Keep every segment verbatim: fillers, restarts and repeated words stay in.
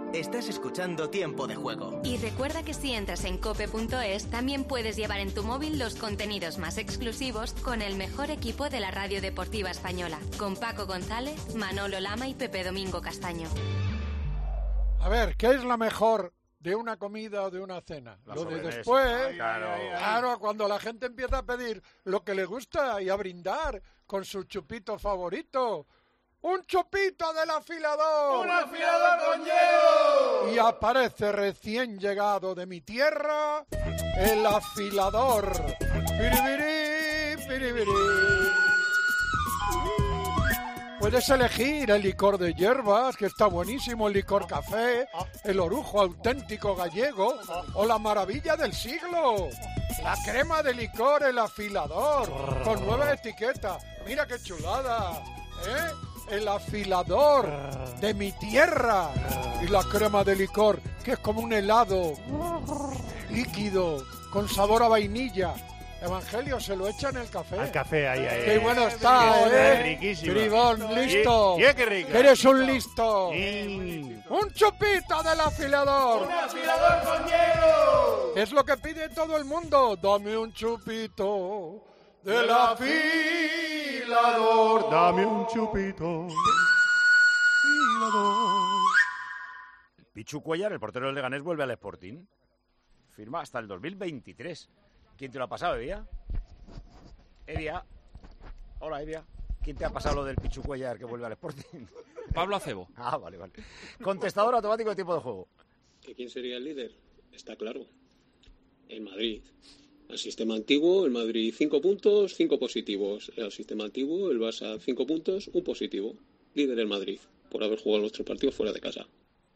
Estás escuchando Tiempo de Juego. Y recuerda que si entras en cope punto es, también puedes llevar en tu móvil los contenidos más exclusivos con el mejor equipo de la radio deportiva española, con Paco González, Manolo Lama y Pepe Domingo Castaño. A ver, ¿qué es la mejor de una comida o de una cena? La lo de sobremesa. después, Ay, claro. Ay, ay, ay. claro, cuando la gente empieza a pedir lo que le gusta y a brindar con su chupito favorito. ¡Un chupito del afilador! ¡Un afilador con hielo! Y aparece recién llegado de mi tierra, el afilador. ¡Piribiri, piribiri! Puedes elegir el licor de hierbas, que está buenísimo, el licor café, el orujo auténtico gallego o la maravilla del siglo, la crema de licor, el afilador, con nueva etiqueta. Mira qué chulada, ¿eh? El afilador de mi tierra. Y la crema de licor, que es como un helado líquido, con sabor a vainilla. Evangelio, se lo echa en el café. Al café, ahí, ahí. Qué bueno está, ¿eh? Riquísimo. Bribón, listo. Y, y qué rico. Eres un listo. Y... Un chupito del afilador. ¡Un afilador con hielo! Es lo que pide todo el mundo. Dame un chupito del afilador. Dame un chupito. Pichu Cuéllar, el portero del Leganés, vuelve al Sporting. Firma hasta el dos mil veintitrés. ¿Quién te lo ha pasado, Evia? Evia. Hola, Evia. ¿Quién te ha pasado lo del Pichu Cuéllar que vuelve al Sporting? Pablo Acebo. Ah, vale, vale. Contestador automático de tiempo de juego. ¿Que quién sería el líder? Está claro. El Madrid. El sistema antiguo, el Madrid cinco puntos, cinco positivos. El sistema antiguo, el Barça cinco puntos, un positivo. Líder el Madrid, por haber jugado los tres partidos fuera de casa.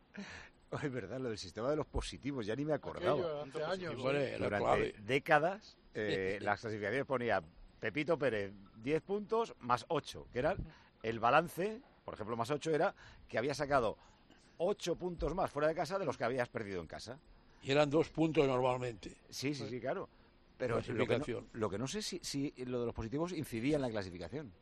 Es verdad, lo del sistema de los positivos, ya ni me acordaba. Aquello, hace años. Durante clave. décadas, eh, las clasificaciones ponía Pepito Pérez diez puntos más ocho, que era el balance, por ejemplo, más ocho era que había sacado ocho puntos más fuera de casa de los que habías perdido en casa. Y eran dos puntos normalmente. Sí, sí, sí, claro. Pero lo que, no, lo que no sé si, si lo de los positivos incidía en la clasificación.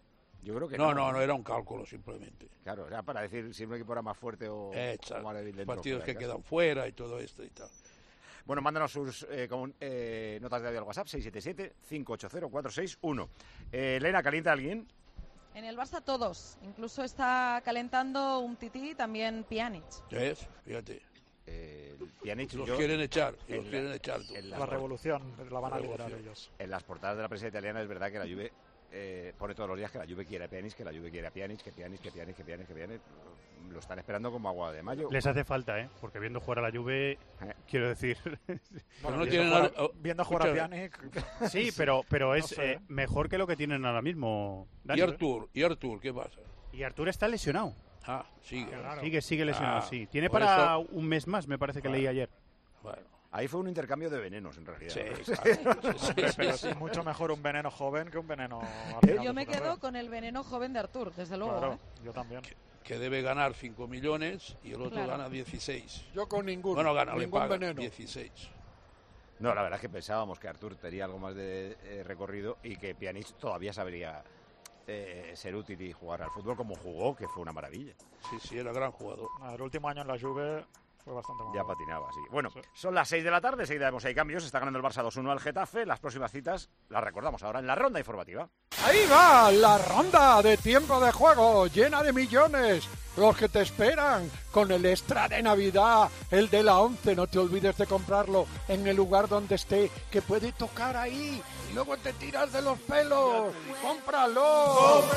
Yo creo que no. No, no, no, era un cálculo simplemente. Claro, era para decir si un equipo era más fuerte o, Exacto. o más débil dentro. Partidos que quedan fuera y todo esto y tal. Bueno, mándanos sus eh, con, eh, notas de audio al WhatsApp, seis siete siete, cinco ocho cero, cuatro seis uno. Eh, Elena, ¿calienta alguien? En el Barça todos. Incluso está calentando un tití, también Pjanic. ¿Ves? Fíjate. Eh, Pjanic, los yo, quieren echar, en los la, quieren echar. En la, la revolución la van a liderar ellos. En las portadas de la prensa italiana es verdad que la Juve eh, pone todos los días que la Juve quiere a Pjanic, que la Juve quiere a Pjanic, que Pjanic, que Pjanic, que Pjanic, que Pjanic. Lo están esperando como agua de mayo. Les hace falta, ¿eh? Porque viendo jugar a la Juve, eh. quiero decir... Bueno, no tienen jugar, a, viendo jugar a Pjanic... Sí, pero, pero es no sé. eh, mejor que lo que tienen ahora mismo. Dani, ¿Y Artur? ¿Y Artur qué pasa? Y Artur está lesionado. Ah, sigue. Claro. Sigue, sigue lesionado, ah, sí. Tiene para eso... un mes más, me parece que bueno, leí ayer. Bueno. Ahí fue un intercambio de venenos, en realidad. Sí, claro. sí, sí, pero sí, es mucho mejor un veneno joven que un veneno... Yo me quedo con el veneno joven de Artur, desde luego. Claro, ¿eh? yo también. Que, que debe ganar cinco millones y el otro claro. gana dieciséis. Yo con ninguno. Bueno, gana, ningún le pagan veneno. dieciséis. No, la verdad es que pensábamos que Artur tenía algo más de eh, recorrido y que Pjanic todavía sabría eh, ser útil y jugar al fútbol como jugó, que fue una maravilla. Sí, sí, era gran jugador. El último año en la Juve fue bastante malo. Ya patinaba, sí. Bueno, sí. Son las seis de la tarde, seguida vemos hay cambios, está ganando el Barça dos uno al Getafe, las próximas citas las recordamos ahora en la ronda informativa. Ahí va la ronda de tiempo de juego, llena de millones, los que te esperan, con el extra de Navidad, el de la once, no te olvides de comprarlo en el lugar donde esté, que puede tocar ahí, y luego te tiras de los pelos, ¡cómpralo!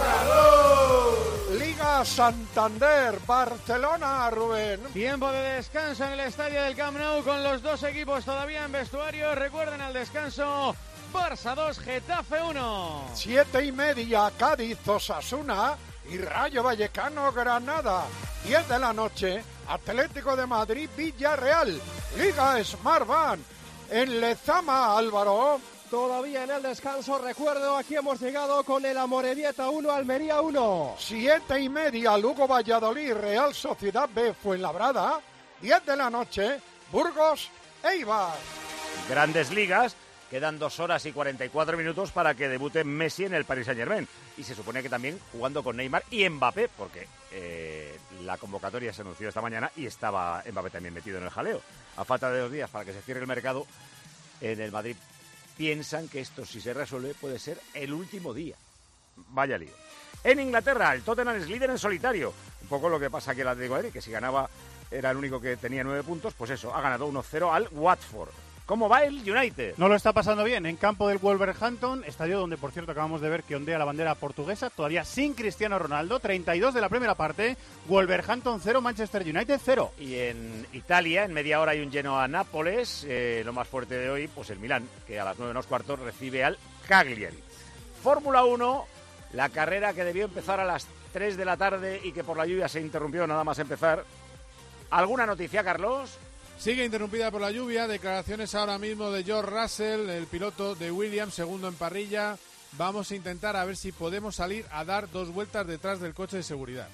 ¡Cómpralo! Liga Santander, Barcelona, Rubén. Tiempo de descanso en el estadio del Camp Nou con los dos equipos todavía en vestuario. Recuerden al descanso, Barça dos, Getafe uno. Siete y media, Cádiz, Osasuna y Rayo Vallecano, Granada. Diez de la noche, Atlético de Madrid, Villarreal. Liga Smartbank en Lezama, Álvaro. Todavía en el descanso, recuerdo, aquí hemos llegado con el Amorebieta uno, Almería uno. Siete y media, Lugo Valladolid, Real Sociedad B, Fuenlabrada. Diez de la noche, Burgos, Eibar. Grandes ligas, Quedan dos horas y cuarenta y cuatro minutos para que debute Messi en el Paris Saint-Germain. Y se supone que también jugando con Neymar y Mbappé, porque eh, la convocatoria se anunció esta mañana y estaba Mbappé también metido en el jaleo. A falta de dos días para que se cierre el mercado, en el Madrid piensan que esto, si se resuelve, puede ser el último día. Vaya lío. En Inglaterra, el Tottenham es líder en solitario. Un poco lo que pasa aquí el Atlético de Madrid, que si ganaba era el único que tenía nueve puntos, pues eso, ha ganado uno cero al Watford. ¿Cómo va el United? No lo está pasando bien en campo del Wolverhampton, estadio donde, por cierto, acabamos de ver que ondea la bandera portuguesa, todavía sin Cristiano Ronaldo, treinta y dos de la primera parte, Wolverhampton cero, Manchester United cero. Y en Italia, en media hora hay un Genoa-Nápoles, eh, lo más fuerte de hoy, pues el Milán, que a las nueve menos cuartos recibe al Cagliari. Fórmula uno, la carrera que debió empezar a las tres de la tarde y que por la lluvia se interrumpió nada más empezar. ¿Alguna noticia, Carlos? Sigue interrumpida por la lluvia, declaraciones ahora mismo de George Russell, el piloto de Williams, segundo en parrilla. Vamos a intentar a ver si podemos salir a dar dos vueltas detrás del coche de seguridad.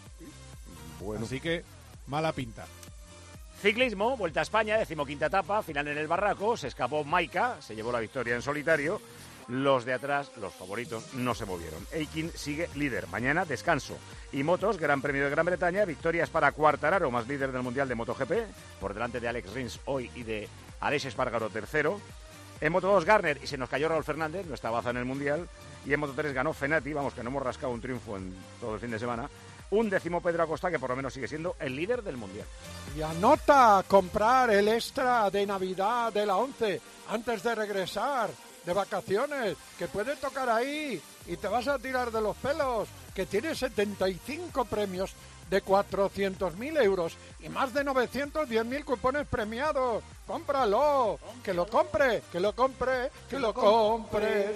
Bueno. Así que, mala pinta. Ciclismo, Vuelta a España, decimoquinta etapa, final en el Barraco, se escapó Maika, se llevó la victoria en solitario. Los de atrás, los favoritos, no se movieron. Eikin sigue líder. Mañana descanso. Y motos, Gran Premio de Gran Bretaña, victorias para Quartararo, más líder del Mundial de MotoGP, por delante de Alex Rins hoy y de Aleix Espargaro, tercero. En Moto dos, Garner, y se nos cayó Raúl Fernández, nuestra baza en el Mundial. Y en Moto tres ganó Fenati, vamos, que no hemos rascado un triunfo en todo el fin de semana. Un décimo Pedro Acosta, que por lo menos sigue siendo el líder del Mundial. Y anota comprar el extra de Navidad de la once antes de regresar de vacaciones, que puede tocar ahí y te vas a tirar de los pelos, que tiene setenta y cinco premios de cuatrocientos mil euros y más de novecientos diez mil cupones premiados. ¡Cómpralo! ¡Que lo compre! ¡Que lo compre! ¡Que lo compres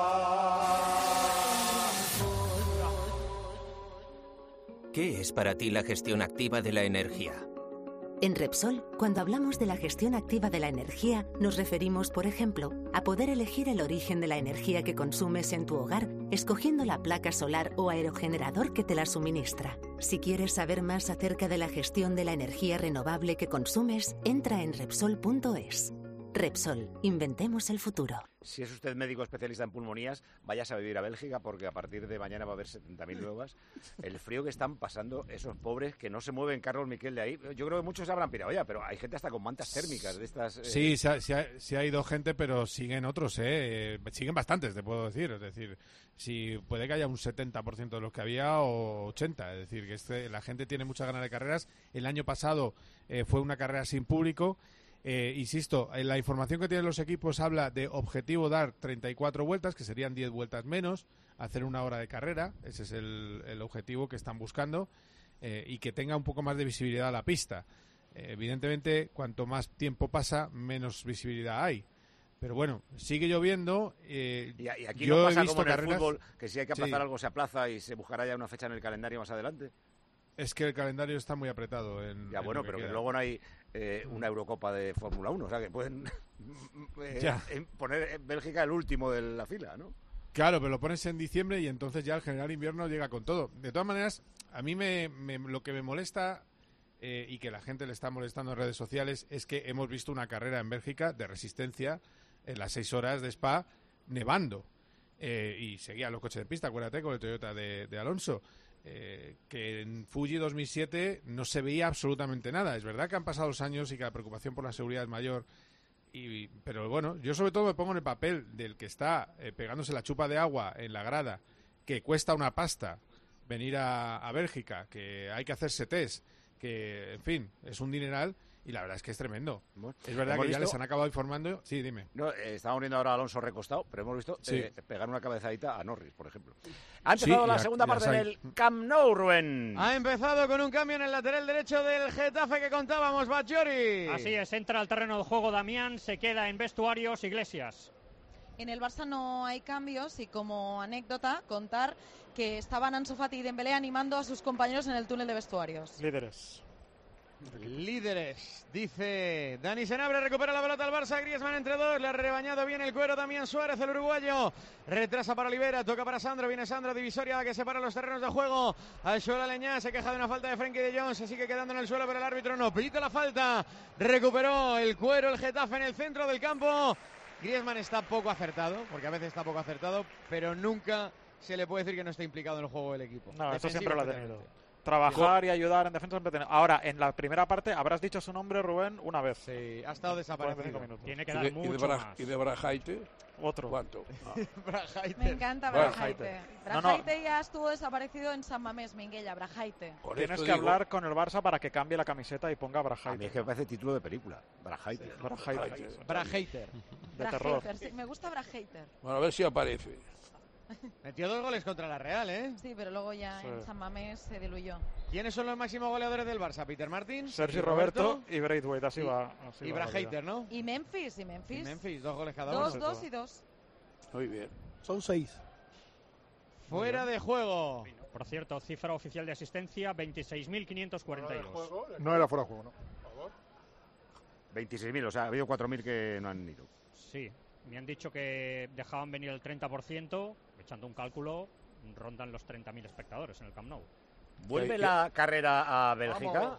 ya! ¿Qué es para ti la gestión activa de la energía? En Repsol, cuando hablamos de la gestión activa de la energía, nos referimos, por ejemplo, a poder elegir el origen de la energía que consumes en tu hogar, escogiendo la placa solar o aerogenerador que te la suministra. Si quieres saber más acerca de la gestión de la energía renovable que consumes, entra en Repsol punto es. Repsol, inventemos el futuro. Si es usted médico especialista en pulmonías, váyase a vivir a Bélgica, porque a partir de mañana va a haber setenta mil nuevas. El frío que están pasando esos pobres que no se mueven, Carlos Miquel, de ahí. Yo creo que muchos se habrán pirado ya, pero hay gente hasta con mantas térmicas de estas. Eh... Sí, se ha, se, ha, se ha ido gente, pero siguen otros, ¿eh? Siguen bastantes, te puedo decir. Es decir, si puede que haya un setenta por ciento de los que había o ochenta por ciento. Es decir, que este, la gente tiene muchas ganas de carreras. El año pasado eh, fue una carrera sin público. Eh, insisto, en la información que tienen los equipos habla de objetivo dar treinta y cuatro vueltas, que serían diez vueltas menos, hacer una hora de carrera, ese es el, el objetivo que están buscando, eh, y que tenga un poco más de visibilidad a la pista. Eh, evidentemente, cuanto más tiempo pasa, menos visibilidad hay. Pero bueno, sigue lloviendo. Eh, y, y aquí yo no pasa he visto como en el carreras... fútbol, que si hay que aplazar sí. algo se aplaza y se buscará ya una fecha en el calendario más adelante. Es que el calendario está muy apretado. En, ya, en bueno, que pero queda. que luego no hay eh, una Eurocopa de Fórmula uno, o sea, que pueden eh, poner Bélgica el último de la fila, ¿no? Claro, pero lo pones en diciembre y entonces ya el general invierno llega con todo. De todas maneras, a mí me, me lo que me molesta eh, y que la gente le está molestando en redes sociales es que hemos visto una carrera en Bélgica de resistencia en las seis horas de Spa nevando. Eh, y seguían los coches de pista, acuérdate, con el Toyota de, de Alonso. Eh, que en Fuji dos mil siete no se veía absolutamente nada. Es verdad que han pasado los años y que la preocupación por la seguridad es mayor, y, pero bueno, yo sobre todo me pongo en el papel del que está eh, pegándose la chupa de agua en la grada, que cuesta una pasta venir a, a Bélgica, que hay que hacerse test, que en fin, es un dineral. Y la verdad es que es tremendo. Bueno, es verdad que visto? ya les han acabado informando. Sí, dime. No, eh, estamos viendo ahora a Alonso recostado, pero hemos visto sí. eh, pegar una cabezadita a Norris, por ejemplo. Ha empezado sí, la ya, segunda ya parte sabe. del Camp Nou, Rubén. Ha empezado con un cambio en el lateral derecho del Getafe que contábamos, Batllori. Así es, entra al terreno de juego Damián, se queda en vestuarios Iglesias. En el Barça no hay cambios y como anécdota contar que estaban Ansu Fati y Dembélé animando a sus compañeros en el túnel de vestuarios. Líderes. Líderes, dice Dani Senabre, recupera la pelota al Barça, Griezmann entre dos, le ha rebañado bien el cuero Damián Suárez, el uruguayo, retrasa para Olivera, toca para Sandro, viene Sandro, divisoria que separa los terrenos de juego, al suelo Aleñá, se queja de una falta de Frenkie de Jong, se sigue quedando en el suelo, pero el árbitro no pita la falta, recuperó el cuero el Getafe en el centro del campo, Griezmann está poco acertado, porque a veces está poco acertado, pero nunca se le puede decir que no esté implicado en el juego del equipo. No, eso siempre lo ha tenido. Defensivamente. Trabajar y ayudar en defensa siempre ha tenido. Ahora, en la primera parte, habrás dicho su nombre, Rubén, una vez. Sí, ha estado desaparecido. Tiene que ¿Y dar de, mucho y de Bra- más. ¿Y de Brajaite? Otro. ¿Cuánto? Ah. Brajaite. Me encanta Brajaite. Brajaite. No, no. Brajaite ya estuvo desaparecido en San Mamés, Minguella, Brajaite. Por Tienes esto que digo- hablar con el Barça para que cambie la camiseta y ponga A mí Brajaite. es que me parece título de película. Brajaite. Brajaite. Brajaiter. De terror. Brajaiter, sí, me gusta Brajaiter. Bueno, a ver si aparece. Metió dos goles contra la Real, ¿eh? Sí, pero luego ya Sí. en San Mamés se diluyó. ¿Quiénes son los máximos goleadores del Barça? Peter Martin, Sergi Roberto y Braithwaite, así y- va. así y va la Brajaiter, ¿no? Y Memphis, y Memphis. Y Memphis, dos goles cada Dos, uno. dos y dos. Muy bien. Son seis. Fuera de juego. Por cierto, cifra oficial de asistencia veintiséis mil quinientos cuarenta y dos. No era fuera de juego, ¿no? veintiséis mil, o sea, ha habido cuatro mil que no han ido. Sí, me han dicho que dejaban venir el treinta por ciento, echando un cálculo, rondan los treinta mil espectadores en el Camp Nou. ¿Vuelve la carrera a Bélgica?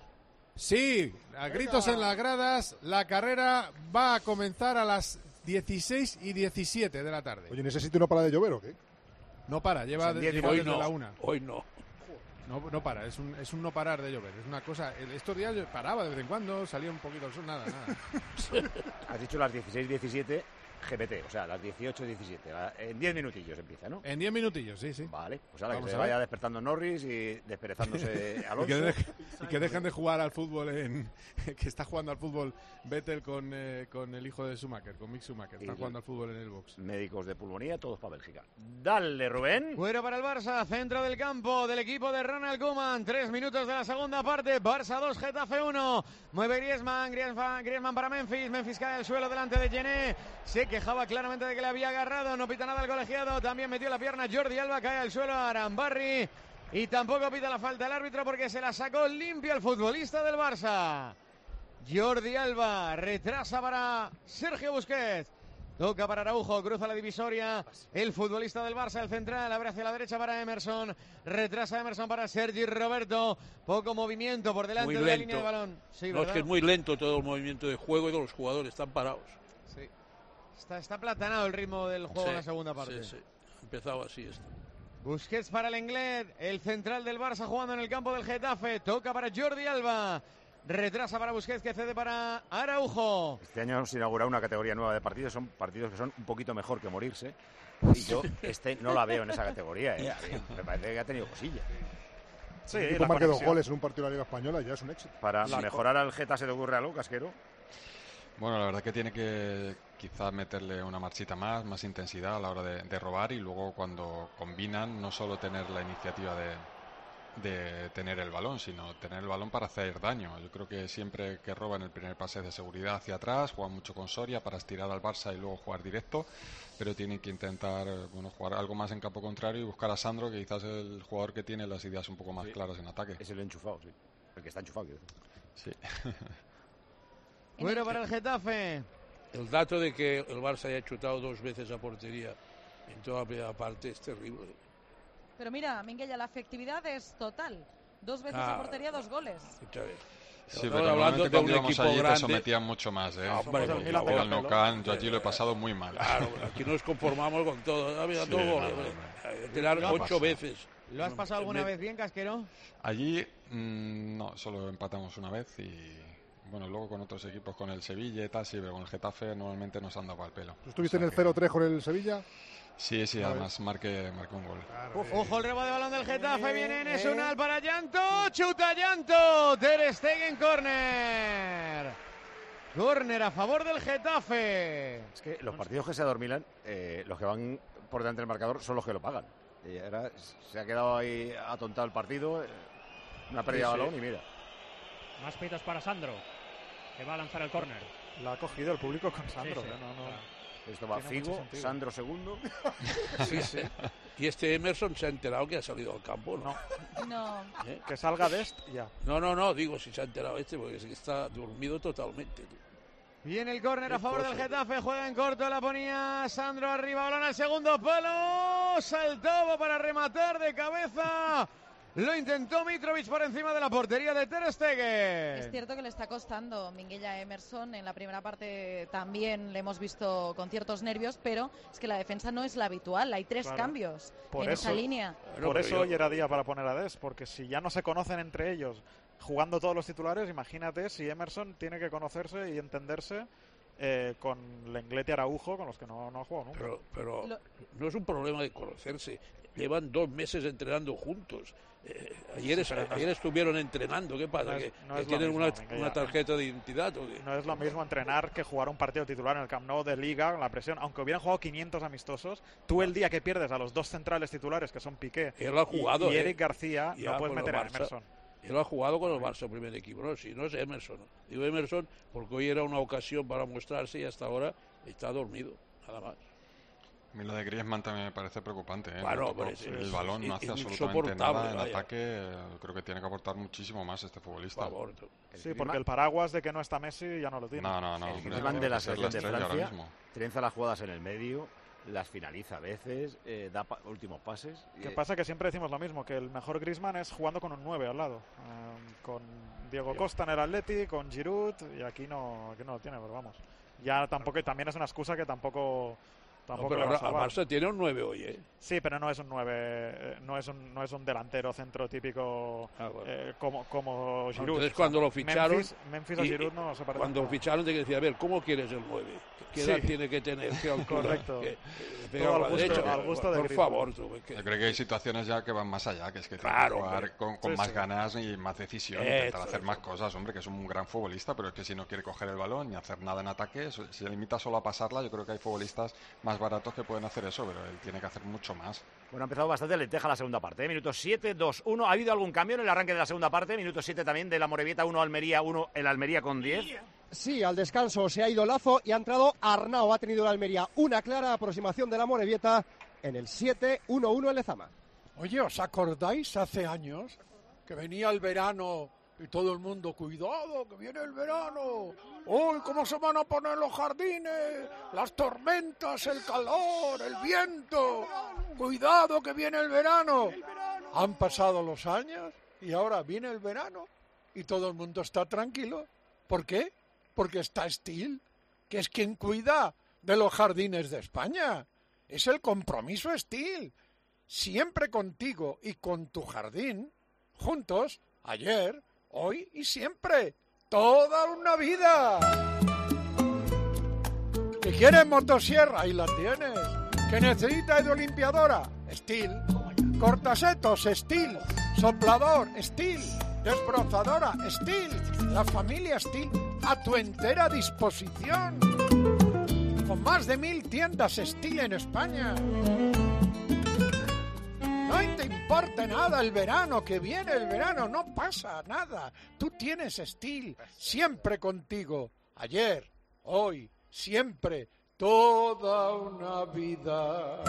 Sí, a gritos en las gradas, la carrera va a comenzar a las dieciséis y diecisiete de la tarde. Oye, ¿en ese sitio no para de llover o qué? No para, lleva, O sea, diez lleva Hoy desde no. la una. Hoy no. No, no para, es un, es un no parar de llover. Es una cosa. el- Estos días paraba de vez en cuando, salía un poquito el sol, nada, nada. Has dicho las dieciséis diecisiete G P T, o sea, las dieciocho diecisiete. En diez minutillos empieza, ¿no? En diez minutillos, sí, sí. Vale, pues ahora Vamos que se a ver. vaya despertando Norris y desperezándose Y que, Alonso. deje- y que dejen de jugar al fútbol en que está jugando al fútbol Vettel con, eh, con el hijo de Schumacher, con Mick Schumacher. Están Y- jugando al fútbol en el box. Médicos de pulmonía, todos para Bélgica. Dale, Rubén. Fuera para el Barça, centro del campo del equipo de Ronald Koeman. Tres minutos de la segunda parte. Barça dos, Getafe uno. Mueve Griezmann, Griezmann, Griezmann para Memphis. Memphis cae al suelo delante de Gené. Se quejaba claramente de que le había agarrado. No pita nada el colegiado. También metió la pierna Jordi Alba. Cae al suelo Arambarri. Y tampoco pita la falta el árbitro porque se la sacó limpia el futbolista del Barça. Jordi Alba retrasa para Sergio Busquets. Toca para Araujo, cruza la divisoria. El futbolista del Barça, el central, abre hacia la derecha para Emerson. Retrasa Emerson para Sergi Roberto. Poco movimiento por delante Muy de la lento. línea de balón. Sí, No, es ¿verdad? que es muy lento todo el movimiento de juego y de los jugadores están parados. Sí. Está, está platanado el ritmo del juego Sí, en la segunda parte. Sí, sí. Ha empezado así esto. Busquets para el Lenglet, el central del Barça jugando en el campo del Getafe. Toca para Jordi Alba. Retrasa para Busquets que cede para Araujo. Este año se inaugura una categoría nueva de partidos. Son partidos que son un poquito mejor que morirse. Y yo este no la veo en esa categoría. ¿eh? Me parece que ha tenido cosillas. Sí, el equipo marque dos goles en un partido de la Liga Española ya es un éxito. Para La- mejorar al Geta, ¿se te ocurre algo, Casquero? Bueno, la verdad que tiene que quizás meterle una marchita más, más intensidad a la hora de, de robar y luego cuando combinan no solo tener la iniciativa de, de tener el balón, sino tener el balón para hacer daño. Yo creo que siempre que roban el primer pase de seguridad hacia atrás, juegan mucho con Soria para estirar al Barça y luego jugar directo, pero tienen que intentar bueno, jugar algo más en campo contrario y buscar a Sandro, que quizás es el jugador que tiene las ideas un poco más Sí. claras en ataque. Es el enchufado, sí. El que está enchufado, quiero decir. Sí. Bueno para el Getafe. El dato de que el Barça haya chutado dos veces a portería en toda la primera parte es terrible. Pero mira, Minguella, la efectividad es total. Dos veces Ah. a portería, dos goles. Escucha, a ver. Sí, Estamos pero hablando normalmente de cuando un íbamos equipo allí te grande. sometían mucho más, ¿eh? Ah, hombre, Porque por luego favor. al Nou Camp, yo allí lo he pasado muy mal. Claro, aquí nos conformamos con todo. Ha habido Sí, dos no, goles. no, hombre. no. Hay que tirar ¿Qué ocho pasa? veces. ¿Lo has pasado alguna Me- vez bien, Casquero? Allí mm, no, solo empatamos una vez y bueno, luego con otros equipos, con el Sevilla y tal, sí, pero con el Getafe normalmente nos han dado al pelo. ¿Tú estuviste O sea en el que- cero tres con el Sevilla? Sí, sí, A ver. además marqué, marqué un gol. Uf, ojo el rebote de balón del Getafe, viene Enes Unal para Llanto, chuta Llanto, Ter Stegen, córner. Córner a favor del Getafe. Es que los partidos que se adormilan, eh, los que van por delante del marcador son los que lo pagan. Y ahora se ha quedado ahí atontado el partido, eh, una pérdida Sí, de sí. balón y mira. Más pitos para Sandro, que va a lanzar el córner. La ha cogido el público con Sandro. Sí, sí. ¿eh? No, no. Esto va Tiene mucho Figo, sentido. Sandro segundo. Sí, sí. Y este Emerson se ha enterado que ha salido al campo, ¿no? No. ¿Eh? Que salga de este, ya. No, no, no, digo si se ha enterado este, porque es que está dormido totalmente. Tú. Viene el córner a Qué favor del cosa. Getafe, juega en corto, la ponía Sandro arriba, balón al segundo palo, saltaba para rematar de cabeza Lo intentó Mitrovic por encima de la portería de Ter Stegen. Es cierto que le está costando Minguella a Emerson. En la primera parte también le hemos visto con ciertos nervios, pero es que la defensa no es la habitual. Hay tres Claro. cambios Por en eso- esa línea. Por eso hoy era día para poner a Des, porque si ya no se conocen entre ellos jugando todos los titulares, imagínate si Emerson tiene que conocerse y entenderse eh, con Lenglet y Araujo, con los que no, no ha jugado nunca. Pero, pero no es un problema de conocerse. Llevan dos meses entrenando juntos. Eh, ayer, Sí, es- pero no es- ayer estuvieron entrenando. ¿Qué pasa? No es- ¿Que, no que es lo tienen mismo, una, venga, una ya. tarjeta de identidad? ¿O qué? No es lo mismo entrenar que jugar un partido titular en el Camp Nou de Liga, con la presión. Aunque hubieran jugado quinientos amistosos, tú el día que pierdes a los dos centrales titulares, que son Piqué Él ha y- jugado, y, eh. Eric García, Ya no puedes con el meter a Barça. Emerson. Él ha jugado con el Barça primer equipo, ¿no? Si no es Emerson. Digo Emerson porque hoy era una ocasión para mostrarse y hasta ahora está dormido, nada más. A mí lo de Griezmann también me parece preocupante. ¿eh? Bueno, Tampoco- pero es- el es- balón no es hace absolutamente insoportable, nada en vaya. ataque. eh, Creo que tiene que aportar muchísimo más este futbolista. Sí, porque el paraguas de que no está Messi ya no lo tiene. No, no, no. El hombre, Griezmann tiene de la que ser selección de estrella ahora Francia mismo. trenza las jugadas en el medio, las finaliza a veces, eh, da pa- últimos pases. Que eh, pasa que siempre decimos lo mismo, que el mejor Griezmann es jugando con un nueve al lado. Eh, con Diego Costa en el Atleti, con Giroud, y aquí no, aquí no lo tiene, pero vamos. Ya tampoco, también es una excusa que tampoco... No, tampoco pero le va a ahora salvar. Barça tiene un nueve hoy, ¿eh? Sí, pero no es un nueve, eh, no es un, no es un delantero centro típico eh, como, como Giroud. Entonces O sea, cuando lo ficharon... Memphis, Memphis a y- Giroud no se parece. Cuando lo ficharon te decía, a ver, ¿cómo quieres el nueve? ¿Qué edad Sí. tiene que tener? ¿Qué altura? Correcto. ¿Qué- Todo pega a al la gusto- derecha? al gusto de Por Griezmann. favor, tú, que- Yo creo que hay situaciones ya que van más allá, que es que tiene Claro, que jugar hombre. con, con Sí, más sí. ganas y más decisión, Eso, intentar hacer eso. más cosas, hombre, que es un gran futbolista, pero es que si no quiere coger el balón ni hacer nada en ataque, so- si se limita solo a pasarla, yo creo que hay futbolistas más baratos que pueden hacer eso, pero él tiene que hacer mucho más. Bueno, ha empezado bastante lenteja la segunda parte. ¿eh? Minutos siete, dos, uno. ¿Ha habido algún cambio en el arranque de la segunda parte? Minuto siete también de la Morevieta, uno Almería, uno el Almería con diez. Sí, al descanso se ha ido Lazo y ha entrado Arnau. Ha tenido la Almería una clara aproximación de la Morevieta en el siete uno uno en Lezama. Oye, ¿os acordáis hace años que venía el verano y todo el mundo, cuidado, que viene el verano? ¡Uy, cómo se van a poner los jardines! Las tormentas, el calor, el viento. ¡Cuidado, que viene el verano! Han pasado los años y ahora viene el verano y todo el mundo está tranquilo. ¿Por qué? Porque está Steel, que es quien cuida de los jardines de España. Es el compromiso Steel. Siempre contigo y con tu jardín, juntos, ayer, hoy y siempre. Toda una vida. ¿Que quieres motosierra? Ahí la tienes. ¿Que necesitas de limpiadora? Steel. Cortasetos, Steel. Soplador, Steel. Desbrozadora, Steel. La familia Steel a tu entera disposición. Con más de mil tiendas Steel en España. No te importa nada el verano, que viene el verano, no pasa nada. Tú tienes Steel siempre contigo. Ayer, hoy, siempre, toda una vida.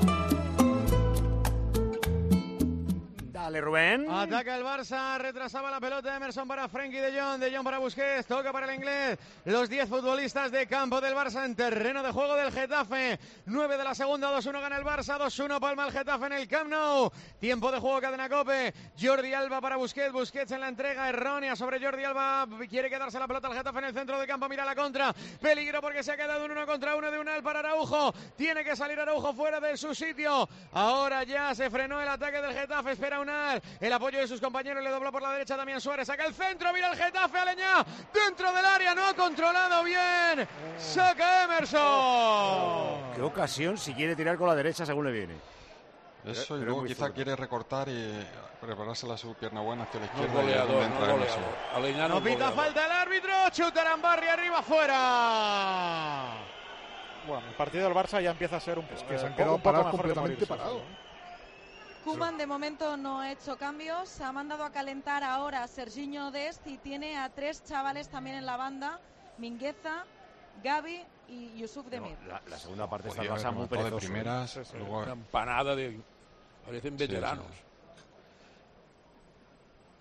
Dale, Rubén. Ataca el Barça, retrasaba la pelota Emerson para Frenkie de Jong, de Jong para Busquets, toca para el inglés. Los diez futbolistas de campo del Barça en terreno de juego del Getafe. nueve de la segunda, dos uno gana el Barça, dos uno palma el Getafe en el Camp Nou. Tiempo de juego, cadena Cope. Jordi Alba para Busquets, Busquets en la entrega errónea sobre Jordi Alba. Quiere quedarse la pelota al Getafe en el centro de campo, mira la contra. Peligro porque se ha quedado un uno contra uno de Unal para Araujo. Tiene que salir Araujo fuera de su sitio. Ahora ya se frenó el ataque del Getafe, espera Unal. El apoyo de sus compañeros, le dobló por la derecha Damián Suárez, saca el centro, mira el Getafe, Aleñá, dentro del área, no ha controlado bien, saca Emerson. Qué ocasión si quiere tirar con la derecha según le viene. Eso, Pero y es luego muy quizá fuerte. quiere recortar y preparársela a su pierna buena hacia la No izquierda. y ahí es goleador, donde no entra Emerson. goleador. Aleñá no No pita goleador. falta el árbitro, chutarán Barry arriba, fuera. Bueno, el partido del Barça ya empieza a ser un, que se eh, han un quedado poco parados mejor que completamente morirse. parados. Koeman de momento no ha hecho cambios, ha mandado a calentar ahora a Serginho Dest y tiene a tres chavales también en la banda, Mingueza, Gavi y Yusuf Demir. La, la segunda parte está el Podía Barça haber muy remontado de perezoso. primeras, Sí, sí. luego- Una empanada de... Parecen Sí, veteranos. sí.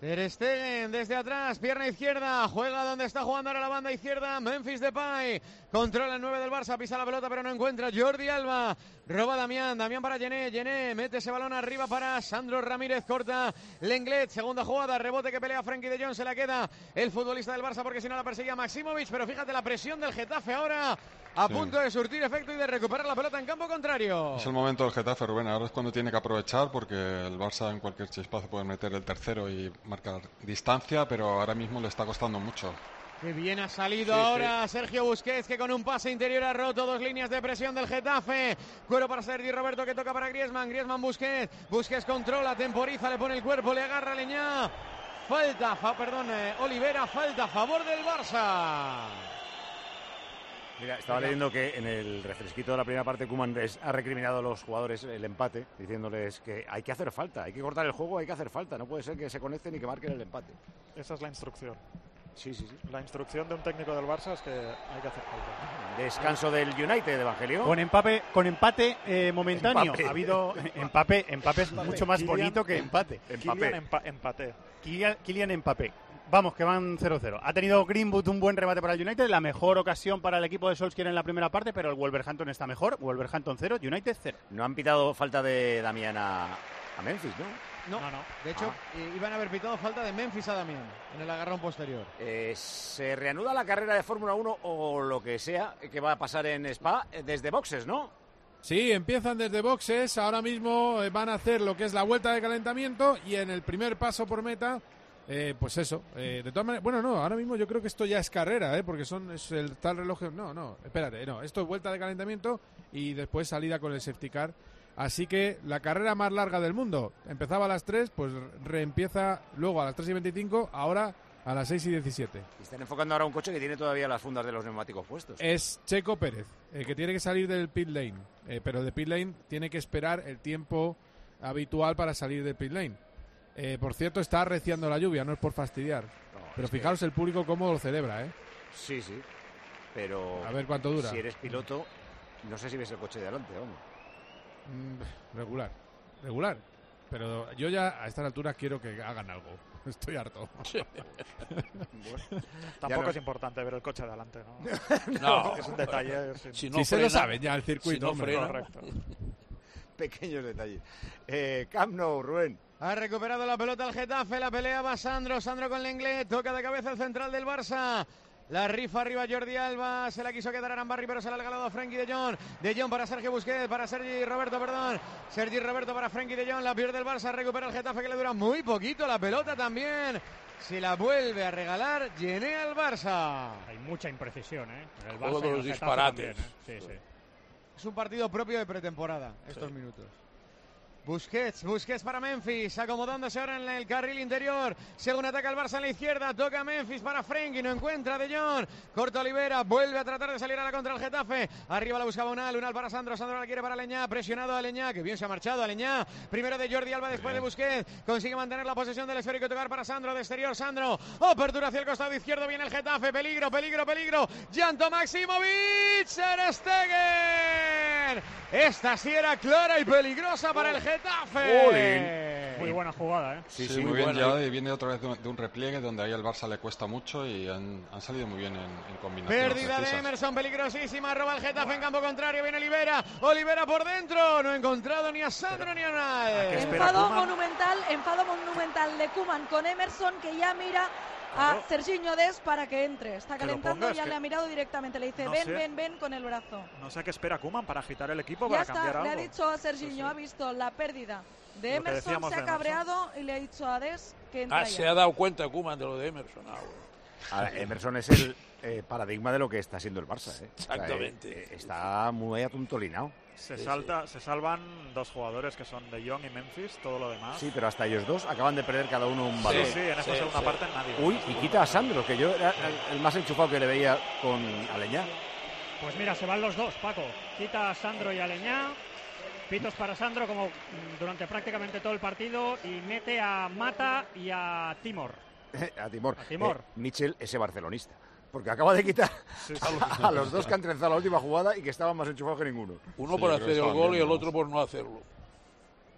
Ter Stegen desde atrás, pierna izquierda, juega donde está jugando ahora la banda izquierda, Memphis Depay, controla el nueve del Barça, pisa la pelota pero no encuentra, Jordi Alba, roba Damián, Damián para Gené, Gené mete ese balón arriba para Sandro Ramírez, corta Lenglet, segunda jugada, rebote que pelea Frenkie de Jong, se la queda el futbolista del Barça porque si no la perseguía Maximovic, pero fíjate la presión del Getafe ahora, a sí. punto de surtir efecto y de recuperar la pelota en campo contrario. Es el momento del Getafe, Rubén, ahora es cuando tiene que aprovechar porque el Barça en cualquier chispazo puede meter el tercero y marcar distancia, pero ahora mismo le está costando mucho. Qué bien ha salido sí, ahora sí. Sergio Busquets, que con un pase interior ha roto dos líneas de presión del Getafe. Cuero para Sergi Roberto, que toca para Griezmann, Griezmann Busquets, Busquets controla, temporiza, le pone el cuerpo, le agarra a Leñá. Falta, fa, perdón, eh, Olivera, falta a favor del Barça. Mira, estaba leyendo que en el refresquito de la primera parte Koeman les ha recriminado a los jugadores el empate, diciéndoles que hay que hacer falta, hay que cortar el juego, hay que hacer falta, no puede ser que se conecten y que marquen el empate. Esa es la instrucción. Sí, sí, sí. La instrucción de un técnico del Barça es que hay que hacer falta. Descanso del United, Evangelio. Con empate, con empate eh, momentáneo. Empape. Ha habido empate, empate es mucho más Kylian, bonito que empate. Kylian empa empate. Kylian, Kylian Mbappé. Vamos, que van cero cero. Ha tenido Greenwood un buen remate para el United, la mejor ocasión para el equipo de Solskjaer en la primera parte, pero el Wolverhampton está mejor. Wolverhampton cero, United cero. No han pitado falta de Damián a, a Memphis, ¿no? No, no, no. De hecho, ah. eh, iban a haber pitado falta de Memphis a Damián en el agarrón posterior. Eh, ¿Se reanuda la carrera de Fórmula uno o lo que sea que va a pasar en Spa desde boxes, no? Sí, empiezan desde boxes. Ahora mismo van a hacer lo que es la vuelta de calentamiento y en el primer paso por meta, eh, pues eso. Eh, de todas maneras, bueno, no, ahora mismo yo creo que esto ya es carrera, ¿eh? Porque son es el tal reloj. No, no, espérate, no. Esto es vuelta de calentamiento y después salida con el safety car. Así que la carrera más larga del mundo empezaba a las tres, pues reempieza luego a las tres y veinticinco, ahora a las seis y diecisiete. Están enfocando ahora un coche que tiene todavía las fundas de los neumáticos puestos. Es Checo Pérez, el que tiene que salir del pit lane, eh, pero el de pit lane tiene que esperar el tiempo habitual para salir del pit lane. Eh, por cierto, está arreciando la lluvia, no es por fastidiar, no, pero fijaros que... el público cómo lo celebra, ¿eh? Sí, sí, pero... A ver cuánto dura. Si eres piloto, no sé si ves el coche de adelante, vamos. Mm, regular, regular. Pero yo ya a estas alturas quiero que hagan algo. Estoy harto. Sí. Bueno, tampoco no. es importante ver el coche de adelante, ¿no? No. Es un detalle. Si, si no si frena, se lo saben ya el circuito. Si no frena. Correcto. Pequeños detalles. Eh, Camp Nou, Rubén. Ha recuperado la pelota el Getafe, la pelea va Sandro, Sandro con Lenglet, toca de cabeza el central del Barça. La rifa arriba Jordi Alba, se la quiso quedar Arambarri, pero se la ha regalado a Frenkie de Jong. De Jong para Sergio Busquets, para Sergi Roberto, perdón. Sergi Roberto para Frenkie de Jong, la pierde el Barça, recupera el Getafe que le dura muy poquito la pelota también. Se la vuelve a regalar Gené al Barça. Hay mucha imprecisión, ¿eh? En el Barça Todos los disparates. También, ¿eh? Sí, sí. Es un partido propio de pretemporada, estos sí. minutos. Busquets, Busquets para Memphis, acomodándose ahora en el carril interior. Según ataca el Barça en la izquierda, toca Memphis para Frenkie, no encuentra De Jong. Corta Olivera, vuelve a tratar de salir a la contra el Getafe. Arriba la buscaba Unal, Unal para Sandro, Sandro la quiere para Leñá, presionado a Leñá, que bien se ha marchado a Leñá. Primero de Jordi Alba, después de Busquets. Consigue mantener la posesión del esférico y tocar para Sandro, de exterior Sandro. Apertura hacia el costado izquierdo, viene el Getafe, peligro, peligro, peligro. Janto Maximovic, Ter Stegen. Esta sí era clara y peligrosa para el Getafe. Getafe. Muy buena jugada, ¿eh? Sí, sí, sí muy, muy bien ya, y viene otra vez de un, de un repliegue donde ahí al Barça le cuesta mucho y han, han salido muy bien en, en combinación. Pérdida de Emerson, peligrosísima, roba el Getafe bueno. en campo contrario, viene Olivera, Olivera por dentro, no ha encontrado ni a Sandro Pero, ni a nadie. Enfado monumental, enfado monumental de Koeman con Emerson, que ya mira a Serginho Dest para que entre. Está calentando, ya le ha mirado directamente. Le dice, no ven, sé. ven, ven con el brazo. No sé qué espera Koeman para agitar el equipo, ya para está, cambiar le algo. ha dicho a Serginho, sí, sí. ha visto la pérdida de Emerson, se ha cabreado y le ha dicho a Dest que entre. Ah, se ha dado cuenta Koeman de lo de Emerson. Ah, bueno. Ahora, Emerson es el eh, paradigma de lo que está siendo el Barça. ¿eh? Exactamente. O sea, eh, está muy atontolinado. Se, salta, se salvan dos jugadores que son De Jong y Memphis, todo lo demás. Sí, pero hasta ellos dos acaban de perder cada uno un balón. Sí, sí, en esta sí, segunda sí. parte nadie. Uy, y quita a Sandro, que yo era el, el más enchufado que le veía con Aleñá. Pues mira, se van los dos, Paco. Quita a Sandro y a Aleñá. Pitos para Sandro como durante prácticamente todo el partido y mete a Mata y a Timor. a Timor. A Timor. Eh, Michel, ese barcelonista. Porque acaba de quitar sí, sí. A, a los dos que han trenzado la última jugada y que estaban más enchufados que ninguno. Uno sí, por hacer el gol y el otro por no hacerlo.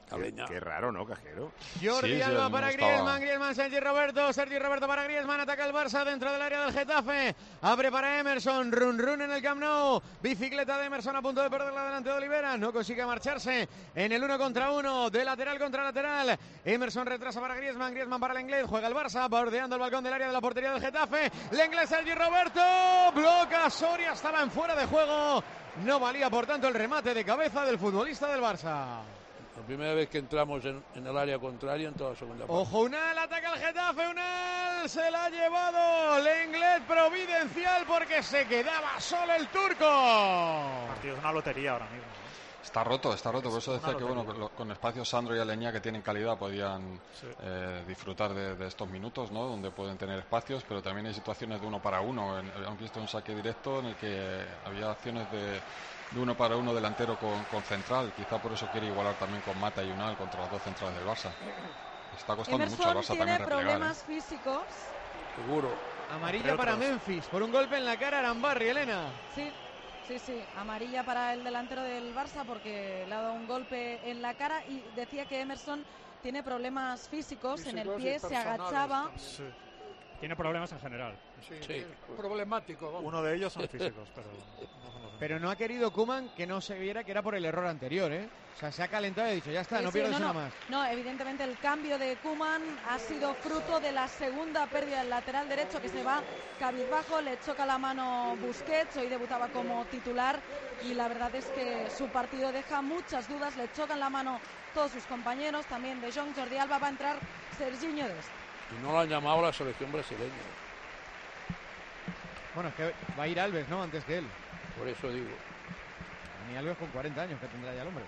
Qué, qué raro, ¿no, Cajero? Jordi sí, Alba sí, para estaba... Griezmann, Griezmann, Sergi Roberto, Sergi Roberto para Griezmann, ataca el Barça dentro del área del Getafe, abre para Emerson, run run en el Camp Nou, bicicleta de Emerson a punto de perderla delante de Olivera, no consigue marcharse en el uno contra uno, de lateral contra lateral, Emerson retrasa para Griezmann, Griezmann para Lenglet, juega el Barça, bordeando el balcón del área de la portería del Getafe, Lenglet, Sergi Roberto, bloca Soria, estaba en fuera de juego, no valía por tanto el remate de cabeza del futbolista del Barça. La primera vez que entramos en, en el área contraria en toda la segunda parte. Ojo, Unal, ataca el Getafe, Unal, se la ha llevado Lenglet, providencial porque se quedaba solo el turco. El partido es una lotería ahora mismo. Está roto, está roto, por eso decía que bueno, con, con espacios Sandro y Aleñá que tienen calidad podían sí. eh, disfrutar de, de estos minutos, ¿no? Donde pueden tener espacios, pero también hay situaciones de uno para uno. Hemos visto un saque directo en el que había acciones de, de uno para uno delantero con, con central, quizá por eso quiere igualar también con Mata y Unal contra las dos centrales del Barça. Está costando Emerson mucho al Barça también replegar. Tiene problemas ¿eh? físicos. Seguro. Amarilla para Memphis, por un golpe en la cara a Arambarri, Elena. Sí. Sí, sí, amarilla para el delantero del Barça porque le ha dado un golpe en la cara y decía que Emerson tiene problemas físicos, físicos en el pie, se agachaba. Sí. Tiene problemas en general. Sí, sí. Problemático. Vamos. Uno de ellos son físicos, pero no son los Pero no ha querido Koeman que no se viera que era por el error anterior, ¿eh? O sea, se ha calentado y ha dicho, ya está, sí, no sí, pierdes no, una no. más. No, evidentemente el cambio de Koeman ha sido fruto de la segunda pérdida del lateral derecho que se va cabizbajo, le choca la mano Busquets, hoy debutaba como titular y la verdad es que su partido deja muchas dudas, le chocan la mano todos sus compañeros, también De Jong, Jordi Alba, va a entrar Serginho Dest. Y no lo han llamado a la selección brasileña. Bueno, es que va a ir Alves, ¿no? Antes que él. Por eso digo. Ni Alves con cuarenta años que tendrá ya el hombre.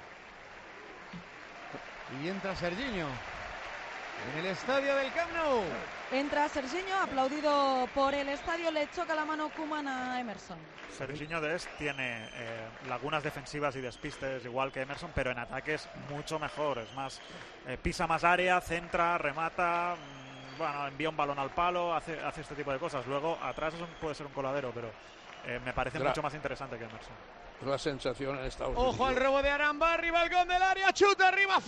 Y entra Serginho en el estadio del Camp Nou. Entra Serginho, aplaudido por el estadio, le choca la mano Koeman a Emerson. Serginho Dest tiene eh, lagunas defensivas y despistes igual que Emerson, pero en ataques mucho mejor. Es más, eh, pisa más área, centra, remata, mmm, bueno, envía un balón al palo, hace, hace este tipo de cosas. Luego atrás es un, puede ser un coladero, pero eh, me parece Gra mucho más interesante que Emerson. Es la sensación en Estados Unidos. Ojo al robo de Arambarri, balcón del área, chuta arriba,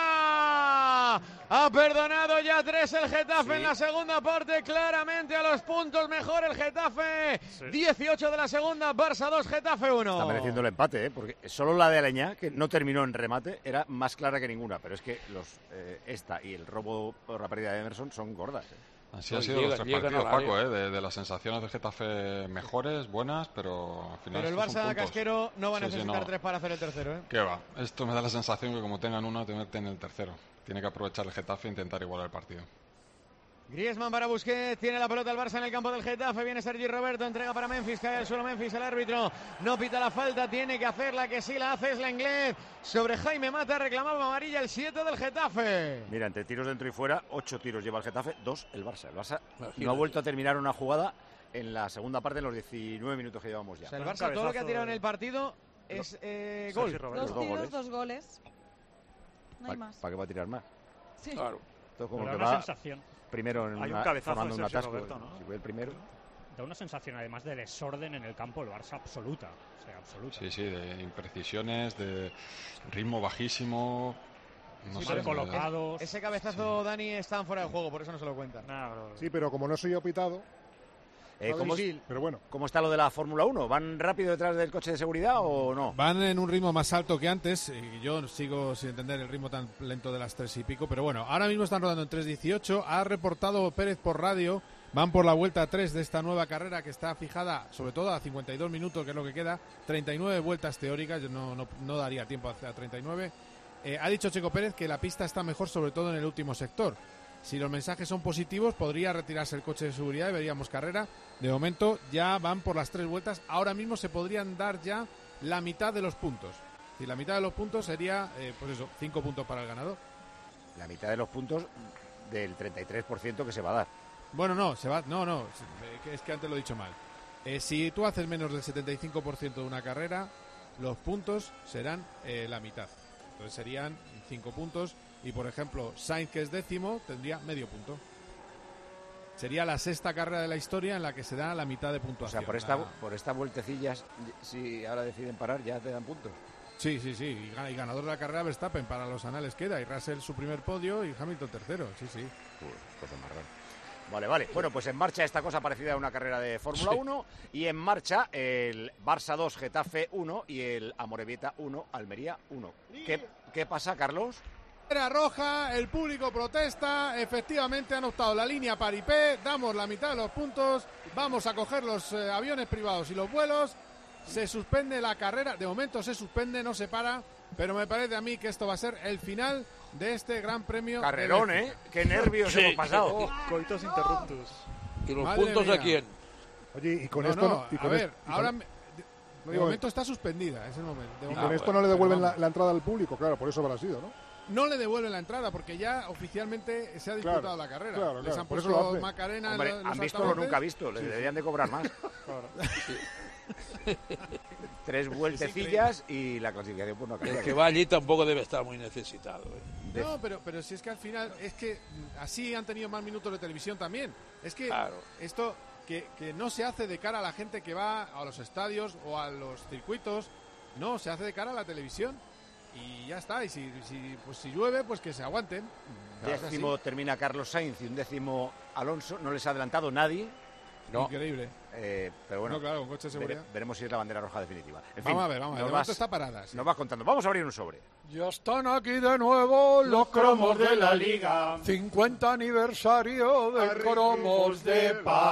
fuera. Ha perdonado ya tres el Getafe sí. en la segunda parte, claramente a los puntos mejor el Getafe. Sí. dieciocho de la segunda, Barça dos, Getafe uno. Está mereciendo el empate, ¿eh? Porque solo la de Aleñá, que no terminó en remate, era más clara que ninguna, pero es que los eh, esta y el robo por la pérdida de Emerson son gordas, ¿eh? Así han sido llega, los tres partidos, Paco, ¿eh? de, de las sensaciones del Getafe mejores, buenas, pero al final. Pero el Barça Casquero no va a necesitar sí, sí, no. tres para hacer el tercero, ¿eh? ¿Qué va? Esto me da la sensación que como tengan uno, te meten en el tercero. Tiene que aprovechar el Getafe e intentar igualar el partido. Griezmann para Busquets, tiene la pelota el Barça en el campo del Getafe, viene Sergi Roberto, entrega para Memphis, cae al suelo Memphis, el árbitro no pita la falta, tiene que hacerla, que sí la hace, es Lenglet, sobre Jaime Mata, reclamaba amarilla el siete del Getafe. Mira, entre tiros dentro y fuera, ocho tiros lleva el Getafe, dos el Barça. El Barça Imagínate. no ha vuelto a terminar una jugada en la segunda parte en los diecinueve minutos que llevamos ya. O sea, el Barça todo lo que ha tirado en el partido es eh, gol. Dos tiros, goles. dos goles. No hay más. ¿Para qué va a tirar más? Sí. Claro. Todo como que una va sensación. Primero en Hay una, un cabezazo formando de un atasco, Roberto, ¿no? Si fue el primero. Da una sensación además de desorden en el campo el Barça absoluta, o sea, absoluta. Sí, sí, de imprecisiones, de ritmo bajísimo. No sí, sé, colocados. Ese cabezazo, sí. Dani, está fuera de juego, por eso no se lo cuentan. No, no, no. Sí, pero como no soy yo pitado. Eh, ¿cómo, es, pero bueno. ¿Cómo está lo de la Fórmula uno? ¿Van rápido detrás del coche de seguridad o no? Van en un ritmo más alto que antes. Y yo sigo sin entender el ritmo tan lento de las tres y pico. Pero bueno, ahora mismo están rodando en tres dieciocho. Ha reportado Pérez por radio. Van por la vuelta tres de esta nueva carrera que está fijada sobre todo a cincuenta y dos minutos, que es lo que queda. treinta y nueve vueltas teóricas. Yo no, no, no daría tiempo a treinta y nueve. Eh, ha dicho Checo Pérez que la pista está mejor sobre todo en el último sector. Si los mensajes son positivos, podría retirarse el coche de seguridad y veríamos carrera. De momento ya van por las tres vueltas. Ahora mismo se podrían dar ya la mitad de los puntos. Y la mitad de los puntos sería, eh, pues eso, cinco puntos para el ganador. La mitad de los puntos del treinta y tres por ciento que se va a dar. Bueno, no, se va, no, no, es que antes lo he dicho mal. Eh, si tú haces menos del setenta y cinco por ciento de una carrera, los puntos serán eh, la mitad. Entonces serían cinco puntos. Y por ejemplo, Sainz, que es décimo, tendría medio punto. Sería la sexta carrera de la historia en la que se da la mitad de puntuación. O sea, por esta, por esta vueltecilla, si ahora deciden parar, ya te dan puntos. Sí, sí, sí. Y gana- y ganador de la carrera Verstappen, para los anales queda. Y Russell su primer podio y Hamilton tercero. Sí, sí. Uy, cosa más rara. Vale, vale. Bueno, pues en marcha esta cosa parecida a una carrera de Fórmula Sí. uno. Y en marcha el Barça dos, Getafe uno y el Amorebieta uno, Almería uno. ¿Qué, qué pasa, Carlos? Bandera roja, el público protesta, efectivamente han optado la línea paripé, damos la mitad de los puntos, vamos a coger los eh, aviones privados y los vuelos, se suspende la carrera, de momento se suspende, no se para, pero me parece a mí que esto va a ser el final de este Gran Premio. Carrerón, de ¿eh? Qué nervios Sí. hemos pasado. Oh, coitus interruptus. ¿Y los Madre puntos mía. a quién? Oye, y con No, esto no, no. y a con ver, esto- y con- ahora me- de, No de digo- momento está suspendida, es el momento. de y momento. con esto no Pero le devuelven la, vamos. la entrada al público, claro, por eso habrá sido, ¿no? No le devuelven la entrada porque ya oficialmente se ha disputado Claro, la carrera. claro, Les claro, han por eso puesto lo hace. Macarena. Hombre, los han visto lo altavoces. nunca visto, les Sí, sí. deberían de cobrar más. Tres vueltecillas y la clasificación por una carrera. El que va allí tampoco debe estar muy necesitado. ¿eh? De- No, pero, pero si es que al final, es que mm, así han tenido más minutos de televisión también. Es que Claro. esto que, que no se hace de cara a la gente que va a los estadios o a los circuitos, no, se hace de cara a la televisión. Y ya está, y si, si, pues si llueve, pues que se aguanten. Es Décimo así. termina Carlos Sainz y un décimo Alonso. No les ha adelantado nadie. No. Increíble. Eh, pero bueno, No, claro, con coche de seguridad. vere- veremos si es la bandera roja definitiva. En Vamos fin, a ver, vamos a ver. nos De vas- momento está parada. sí. Nos vas contando. Vamos a abrir un sobre. Ya están aquí de nuevo los cromos de la liga. cincuenta aniversario de cromos de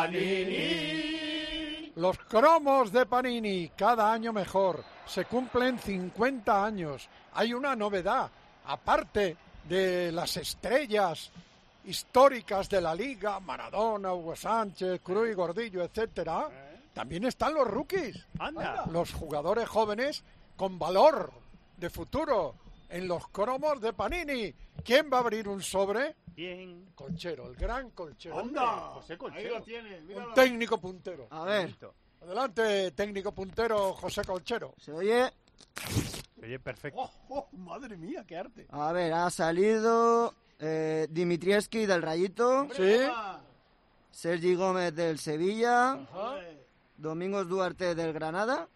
Panini. Los cromos de Panini, cada año mejor. Se cumplen cincuenta años. Hay una novedad, aparte de las estrellas históricas de la liga, Maradona, Hugo Sánchez, Cruz y Gordillo, etcétera. También están los rookies. Anda. Los jugadores jóvenes con valor de futuro en los cromos de Panini. ¿Quién va a abrir un sobre? Bien. Colchero, el gran Colchero. ¡Anda! José Ahí Colchero. lo tienes, Un míralo. técnico puntero. A ver. Adelante, técnico puntero José Colchero. ¿Se oye? Oye, perfecto. Oh, oh, madre mía, qué arte. A ver, ha salido eh, Dimitrievski del Rayito. Sí. Sergi Gómez del Sevilla. Domingos Duarte del Granada.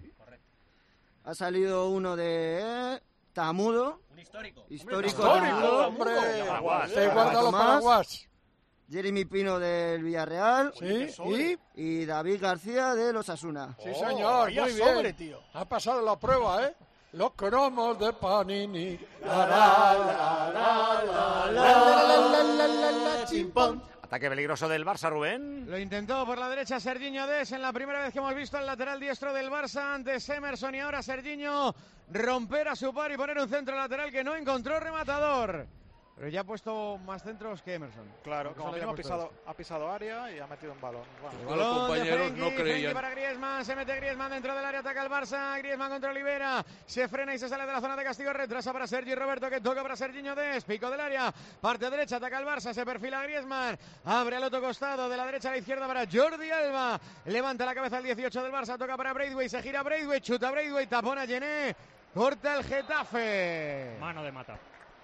Ha salido uno de eh, Tamudo. Un histórico. Histórico Histórico, Tamudo. hombre. Paraguas. Se guarda los Tomás. paraguas. Jeremy Pino del Villarreal. Sí, y... Y David García de los Asuna. Sí, señor, vaya muy sobre, bien. tío. Ha pasado la prueba, ¿eh? Los cromos de Panini. La, la, la, la, la, la, la, la, la, la, la, chimpón. Ataque peligroso del Barça, Rubén. Lo intentó por la derecha Serginho Dest en la primera vez que hemos visto al lateral diestro del Barça antes Emerson y ahora Serginho romper a su par y poner un centro lateral que no encontró rematador. Pero ya ha puesto más centros que Emerson. Claro, Eso como lo había mismo ha puesto pisado, ha pisado área y ha metido un balón. Bueno, Los Balón de compañeros Frenkie, no Frenkie creían. para Griezmann, se mete Griezmann dentro del área, ataca el Barça, Griezmann contra Olivera, se frena y se sale de la zona de castigo, retrasa para Sergi Roberto que toca para Serginho Dest, pico del área, parte derecha, ataca el Barça, se perfila Griezmann, abre al otro costado, de la derecha a la izquierda para Jordi Alba, levanta la cabeza el dieciocho del Barça, toca para Braithwaite, se gira Braithwaite, chuta Braithwaite, tapona Gené, corta el Getafe. Mano de Mata.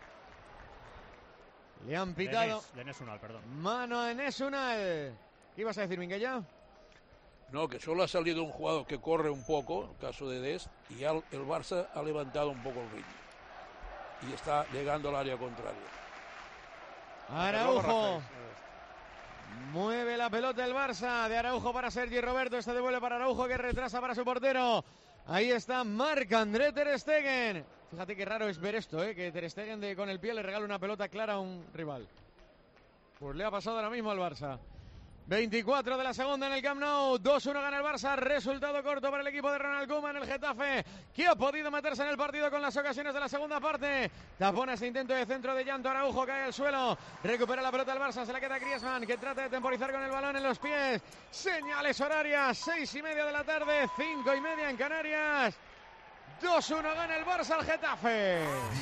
Le han pitado. De Nes Unal, perdón. Mano de Nes Unal. ¿Qué ibas a decir, Minguella? No, que solo ha salido un jugador que corre un poco, el caso de Dest, y al- el Barça ha levantado un poco el ritmo. Y está llegando al área contraria. Araujo. Mueve la pelota el Barça. De Araujo para Sergi Roberto. Este devuelve para Araujo que retrasa para su portero. Ahí está Marc-André Ter Stegen. Fíjate qué raro es ver esto, ¿eh? Que Ter Stegen de, con el pie le regala una pelota clara a un rival. Pues le ha pasado ahora mismo al Barça. veinticuatro de la segunda en el Camp Nou. dos uno gana el Barça. Resultado corto para el equipo de Ronald Koeman, el Getafe, que ha podido meterse en el partido con las ocasiones de la segunda parte. Tapona ese intento de centro de Llanto. Araujo cae al suelo. Recupera la pelota el Barça. Se la queda Griezmann, que trata de temporizar con el balón en los pies. Señales horarias. Seis y media de la tarde. Cinco y media en Canarias. dos uno gana el Barça al Getafe.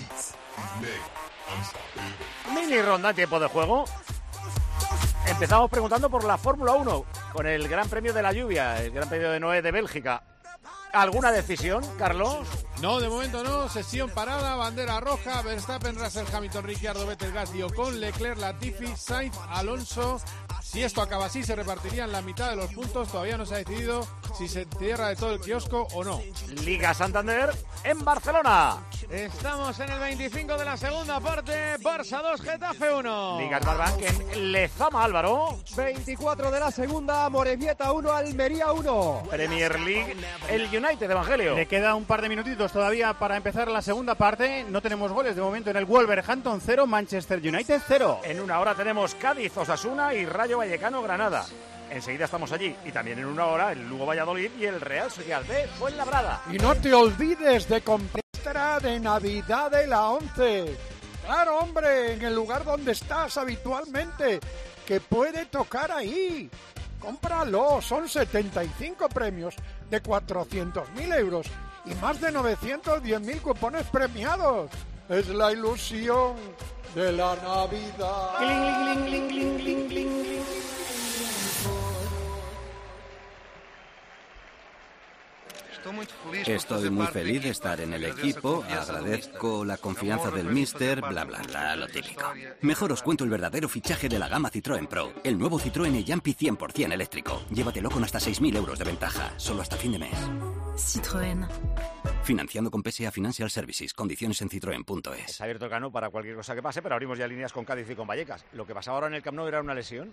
Mini ronda en tiempo de juego. Empezamos preguntando por la Fórmula uno, con el Gran Premio de la Lluvia, el Gran Premio de Noé de Bélgica. ¿Alguna decisión, Carlos? No, de momento no. Sesión parada, bandera roja. Verstappen, Russell, Hamilton, Ricciardo, Vettel, Gasly, Ocon, Leclerc, Latifi, Sainz, Alonso. Si esto acaba así, se repartirían la mitad de los puntos. Todavía no se ha decidido si se cierra de todo el kiosco o no. Liga Santander en Barcelona. Estamos en el veinticinco de la segunda parte. Barça dos, Getafe uno. Liga Smartbank en Lezama, Álvaro. veinticuatro de la segunda, Morevieta uno, Almería uno. Premier League, el United, Evangelio. Le queda un par de minutitos todavía para empezar la segunda parte. No tenemos goles de momento en el Wolverhampton cero, Manchester United cero. En una hora tenemos Cádiz, Osasuna y Rayo Vallecano, Granada. Enseguida estamos allí. Y también en una hora el Lugo Valladolid y el Real Sociedad de Fuenlabrada. Y no te olvides de comprar de Navidad de la once. Claro, hombre, en el lugar donde estás habitualmente, que puede tocar ahí. Cómpralo, son setenta y cinco premios de cuatrocientos mil euros y más de novecientos diez mil cupones premiados. Es la ilusión de la Navidad. Cling, cling, cling, cling, cling, cling, cling. Estoy muy feliz de estar en el equipo, agradezco la confianza del míster, bla bla bla, lo típico. Mejor os cuento el verdadero fichaje de la gama Citroën Pro, el nuevo Citroën e-Jumpy cien por ciento eléctrico. Llévatelo con hasta seis mil euros de ventaja, solo hasta fin de mes. Citroën. Financiando con P S A Financial Services, condiciones en citroen punto es. Está abierto el Camp Nou para cualquier cosa que pase, pero abrimos ya líneas con Cádiz y con Vallecas. Lo que pasaba ahora en el Camp Nou era una lesión.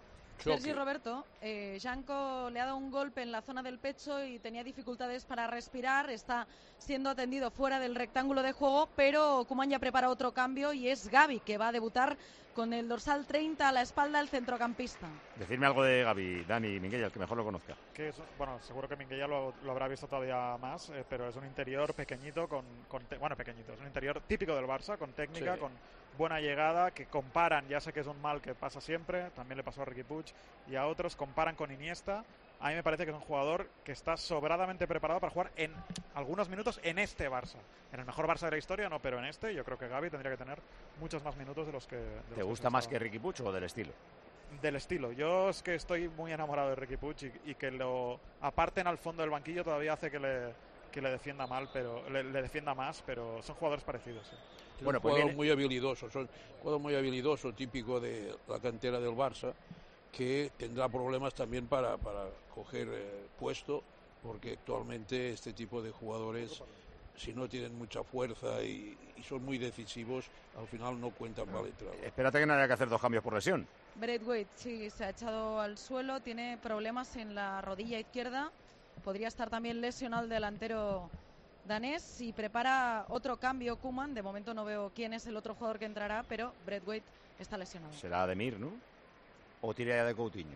Sergi Roberto, eh, Janko le ha dado un golpe en la zona del pecho y tenía dificultades para respirar, está siendo atendido fuera del rectángulo de juego, pero Koeman ya prepara otro cambio y es Gavi, que va a debutar con el dorsal treinta a la espalda del centrocampista. Decidme algo de Gavi, Dani Minguella, el que mejor lo conozca. Que es, bueno, seguro que Minguella lo, lo habrá visto todavía más, eh, pero es un interior pequeñito, con, con te, bueno, pequeñito, es un interior típico del Barça, con técnica, sí, con buena llegada, que comparan, ya sé que es un mal que pasa siempre, también le pasó a Riqui Puig y a otros, comparan con Iniesta. A mí me parece que es un jugador que está sobradamente preparado para jugar en algunos minutos en este Barça. En el mejor Barça de la historia, no, pero en este yo creo que Gavi tendría que tener muchos más minutos de los que... De ¿Te los gusta que más que Riqui Puig o del estilo? Del estilo. Yo es que estoy muy enamorado de Riqui Puig y, y que lo aparten al fondo del banquillo todavía hace que le, que le defienda mal, pero le, le defienda más, pero son jugadores parecidos. Sí. Es bueno, un pues jugador viene... muy habilidoso, son jugador muy habilidoso, típico de la cantera del Barça, que tendrá problemas también para, para coger eh, puesto, porque actualmente este tipo de jugadores, si no tienen mucha fuerza y, y son muy decisivos, al final no cuentan para entrar. Espérate que no haya que hacer dos cambios por lesión. Braithwaite, sí, se ha echado al suelo, tiene problemas en la rodilla izquierda, podría estar también lesionado el delantero danés y prepara otro cambio Koeman. De momento no veo quién es el otro jugador que entrará, pero Braithwaite está lesionado. Será Ademir, ¿no? ¿O tira ya de Coutinho?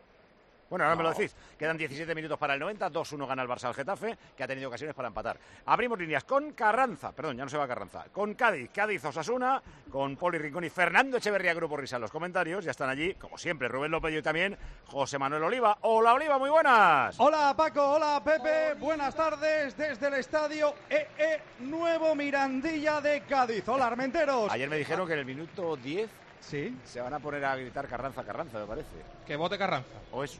Bueno, ahora no. me lo decís. Quedan diecisiete minutos para el noventa. dos uno gana el Barça al Getafe, que ha tenido ocasiones para empatar. Abrimos líneas con Carranza. Perdón, ya no se va Carranza. Con Cádiz, Cádiz Osasuna, con Poli Rincón y Fernando Echeverría, Grupo Risa en los comentarios. Ya están allí, como siempre, Rubén López y también José Manuel Oliva. Hola, Oliva, muy buenas. Hola, Paco. Hola, Pepe. Buenas tardes desde el estadio E E Nuevo Mirandilla de Cádiz. Hola, Armenteros. Ayer me dijeron que en el minuto diez... Sí. Se van a poner a gritar Carranza, Carranza, me parece. Que vote Carranza. O eso.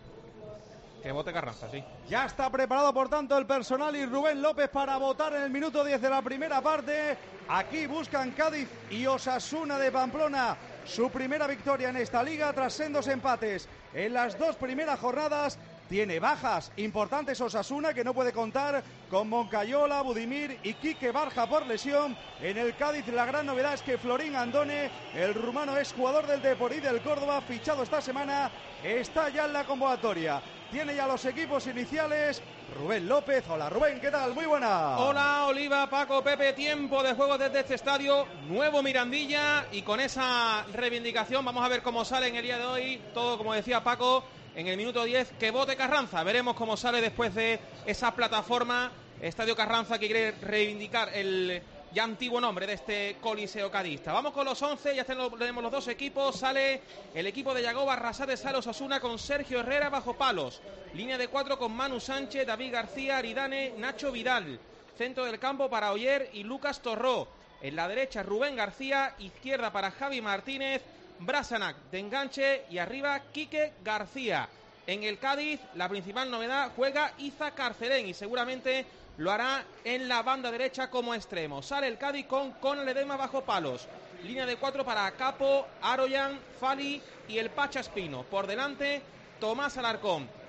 Que vote Carranza, sí. Ya está preparado, por tanto, el personal y Rubén López para votar en el minuto diez de la primera parte. Aquí buscan Cádiz y Osasuna de Pamplona su primera victoria en esta liga tras sendos empates en las dos primeras jornadas. Tiene bajas importantes Osasuna, que no puede contar con Moncayola, Budimir y Quique Barja por lesión. En el Cádiz la gran novedad es que Florín Andone, el rumano exjugador del Depor y del Córdoba, fichado esta semana, está ya en la convocatoria. Tiene ya los equipos iniciales. Rubén López. Hola, Rubén, ¿qué tal? Muy buena. Hola, Oliva, Paco, Pepe. Tiempo de juego desde este estadio Nuevo Mirandilla, y con esa reivindicación vamos a ver cómo sale en el día de hoy. Todo, como decía Paco, en el minuto diez, que vote Carranza. Veremos cómo sale después de esa plataforma Estadio Carranza, que quiere reivindicar el ya antiguo nombre de este coliseo cadista. Vamos con los once, ya tenemos los dos equipos. Sale el equipo de Yagoba Arrasate, sale Osasuna con Sergio Herrera bajo palos. Línea de cuatro con Manu Sánchez, David García, Aridane, Nacho Vidal. Centro del campo para Oyer y Lucas Torró. En la derecha Rubén García, izquierda para Javi Martínez, Brasanac de enganche y arriba Quique García. En el Cádiz, la principal novedad, juega Iza Carcelén y seguramente lo hará en la banda derecha como extremo. Sale el Cádiz con Conor Ledesma bajo palos. Línea de cuatro para Capo, Aroyan, Fali y el Pacha Espino. Por delante, Tomás Alarcón.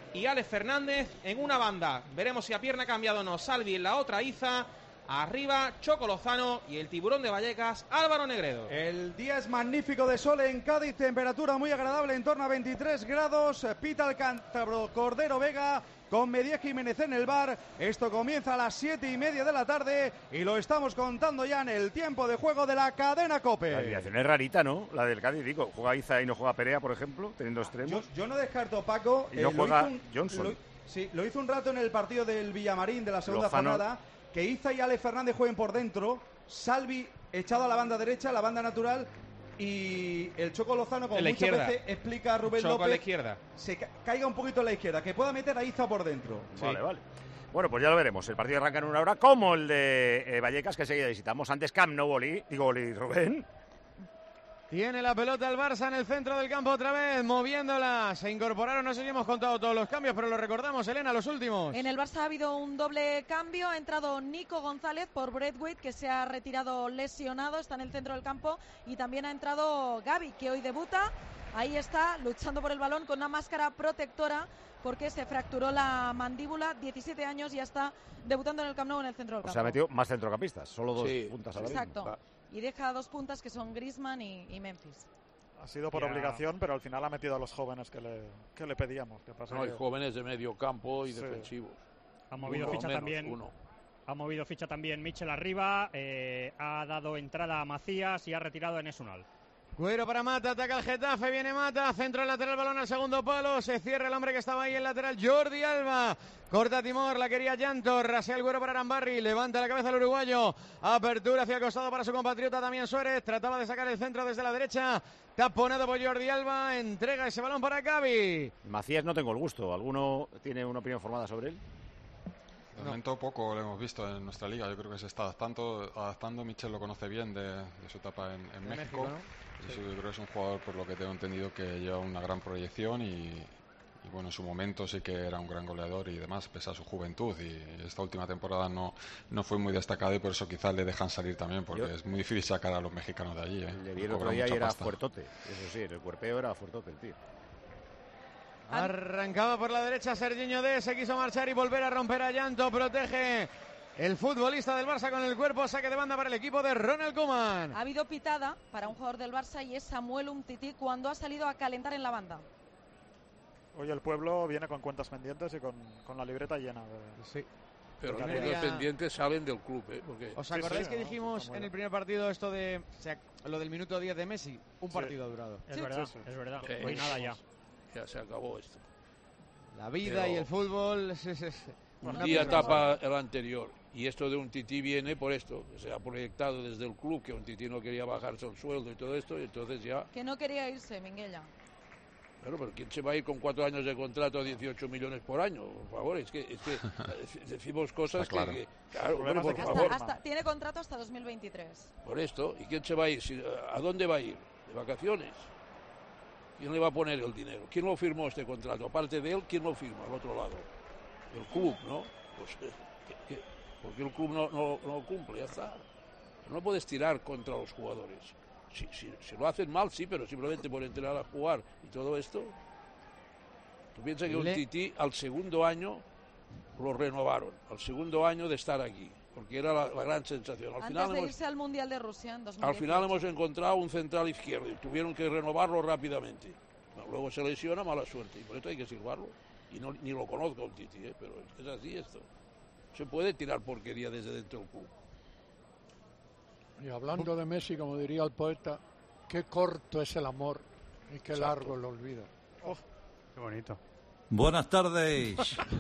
y Alex Fernández en una banda. Veremos si a pierna cambiado o no. Salvi en la otra, Iza. Arriba, Choco Lozano y el tiburón de Vallecas, Álvaro Negredo. El día es magnífico de sol en Cádiz, temperatura muy agradable, en torno a veintitrés grados. Pita el cántabro Cordero Vega con Mediez Jiménez en el bar. Esto comienza a las siete y media de la tarde y lo estamos contando ya en el tiempo de juego de la cadena COPE. La alineación es rarita, ¿no? La del Cádiz, digo. Juega Iza y no juega Perea, por ejemplo, teniendo extremos. Yo, yo no descarto, Paco. Y no eh, juega un, Johnson. Lo, sí, lo hizo un rato en el partido del Villamarín de la segunda Lozano. jornada. Que Iza y Alex Fernández jueguen por dentro, Salvi echado a la banda derecha, la banda natural, y el Choco Lozano, como muchas izquierda. veces explica Rubén Choco López, a la izquierda. se ca caiga un poquito a la izquierda, que pueda meter a Iza por dentro. Vale, sí. vale. Bueno, pues ya lo veremos. El partido arranca en una hora, como el de eh, Vallecas, que enseguida visitamos. Antes Camp Nou, Oli, digo Oli, Rubén. Tiene la pelota el Barça en el centro del campo otra vez, moviéndola. Se incorporaron, no sé si hemos contado todos los cambios, pero lo recordamos, Elena, los últimos. En el Barça ha habido un doble cambio. Ha entrado Nico González por Braithwaite, que se ha retirado lesionado, está en el centro del campo. Y también ha entrado Gavi, que hoy debuta. Ahí está, luchando por el balón con una máscara protectora, porque se fracturó la mandíbula. diecisiete años y ya está debutando en el Camp Nou en el centro del campo. O sea, ha metido más centrocampistas, solo dos Sí, puntas a la vez. Exacto. Y deja dos puntas que son Griezmann y, y Memphis. Ha sido por Ya. obligación, pero al final ha metido a los jóvenes que le, que le pedíamos. Que pasa No, hay que... jóvenes de medio campo y Sí. defensivos. Ha movido Uno ficha menos, también. uno. Ha movido ficha también Michel arriba. Eh, ha dado entrada a Macías y ha retirado a Enes Unal. Cuero para Mata, ataca el Getafe, viene Mata, centro al lateral, balón al segundo palo, se cierra el hombre que estaba ahí en lateral, Jordi Alba, corta Timor, la quería Llanto, rasea el Cuero para Arambarri, levanta la cabeza el uruguayo, apertura hacia el costado para su compatriota Damián Suárez, trataba de sacar el centro desde la derecha, taponado por Jordi Alba, entrega ese balón para Gavi. Macías no tengo el gusto, ¿alguno tiene una opinión formada sobre él? De momento poco lo hemos visto en nuestra liga, yo creo que se está adaptando, adaptando. Michel lo conoce bien de, de su etapa en, en México, México, ¿no? y sí. Yo creo que es un jugador, por lo que tengo entendido, que lleva una gran proyección y, y bueno, en su momento sí que era un gran goleador y demás, pese a su juventud, y esta última temporada no, no fue muy destacado y por eso quizás le dejan salir también, porque Yo- es muy difícil sacar a los mexicanos de allí. ¿eh? Le vi el Cobran otro día y mucha era pasta. fuertote, eso sí, en el cuerpeo era fuertote el tío. Arrancaba por la derecha Serginho D, se quiso marchar y volver a romper a Llanto, protege el futbolista del Barça con el cuerpo, saque de banda para el equipo de Ronald Koeman. Ha habido pitada para un jugador del Barça y es Samuel Umtiti cuando ha salido a calentar en la banda. Hoy el pueblo viene con cuentas pendientes y con, con la libreta llena. De... Sí. Pero de los tareas. únicos pendientes salen del club, ¿eh? Porque ¿Os Sí, acordáis sí, que no, dijimos está muy en el bien. primer partido esto de o sea, lo del minuto diez de Messi? Un Sí. partido ha durado. Es Sí. verdad, Sí, sí. es verdad. Sí. Hoy nada ya. ya se acabó esto. La vida Pero- y el fútbol es, es- es Un una día pena. tapa el anterior. Y esto de un tití viene por esto. Se ha proyectado desde el club que un tití no quería bajarse el sueldo y todo esto. Y entonces ya. Que no quería irse, Minguella. Claro, pero ¿quién se va a ir con cuatro años de contrato a dieciocho millones por año? Por favor, es que, es que eh, decimos cosas Está claro. que, que- Claro, Problemas hombre, de por Hasta, favor. hasta- tiene contrato hasta dos mil veintitrés. Por esto. ¿Y quién se va a ir? Si- ¿A dónde va a ir? ¿De vacaciones? ¿Quién le va a poner el dinero? ¿Quién lo firmó este contrato? Aparte de él, ¿quién lo firma al otro lado? El club, ¿no? Pues, eh, ¿qué- qué? Porque el club no, no, no cumple, ya está. No puedes tirar contra los jugadores. Si, si, si lo hacen mal, sí, pero simplemente por entrar a jugar y todo esto. Tú piensas que un Le- Tití al segundo año lo renovaron, al segundo año de estar aquí, porque era la, la gran sensación. Al Antes final de hemos, irse al Mundial de Rusia en dos mil al dieciocho. final hemos encontrado un central izquierdo y tuvieron que renovarlo rápidamente. Bueno, luego se lesiona, mala suerte, y por eso hay que silbarlo. Y no, ni lo conozco un Titi, ¿eh? Pero es así esto. Se puede tirar porquería desde dentro del club. Y hablando de Messi, como diría el poeta, qué corto es el amor y qué Exacto. largo el olvido. Oh, Qué bonito. Buenas tardes.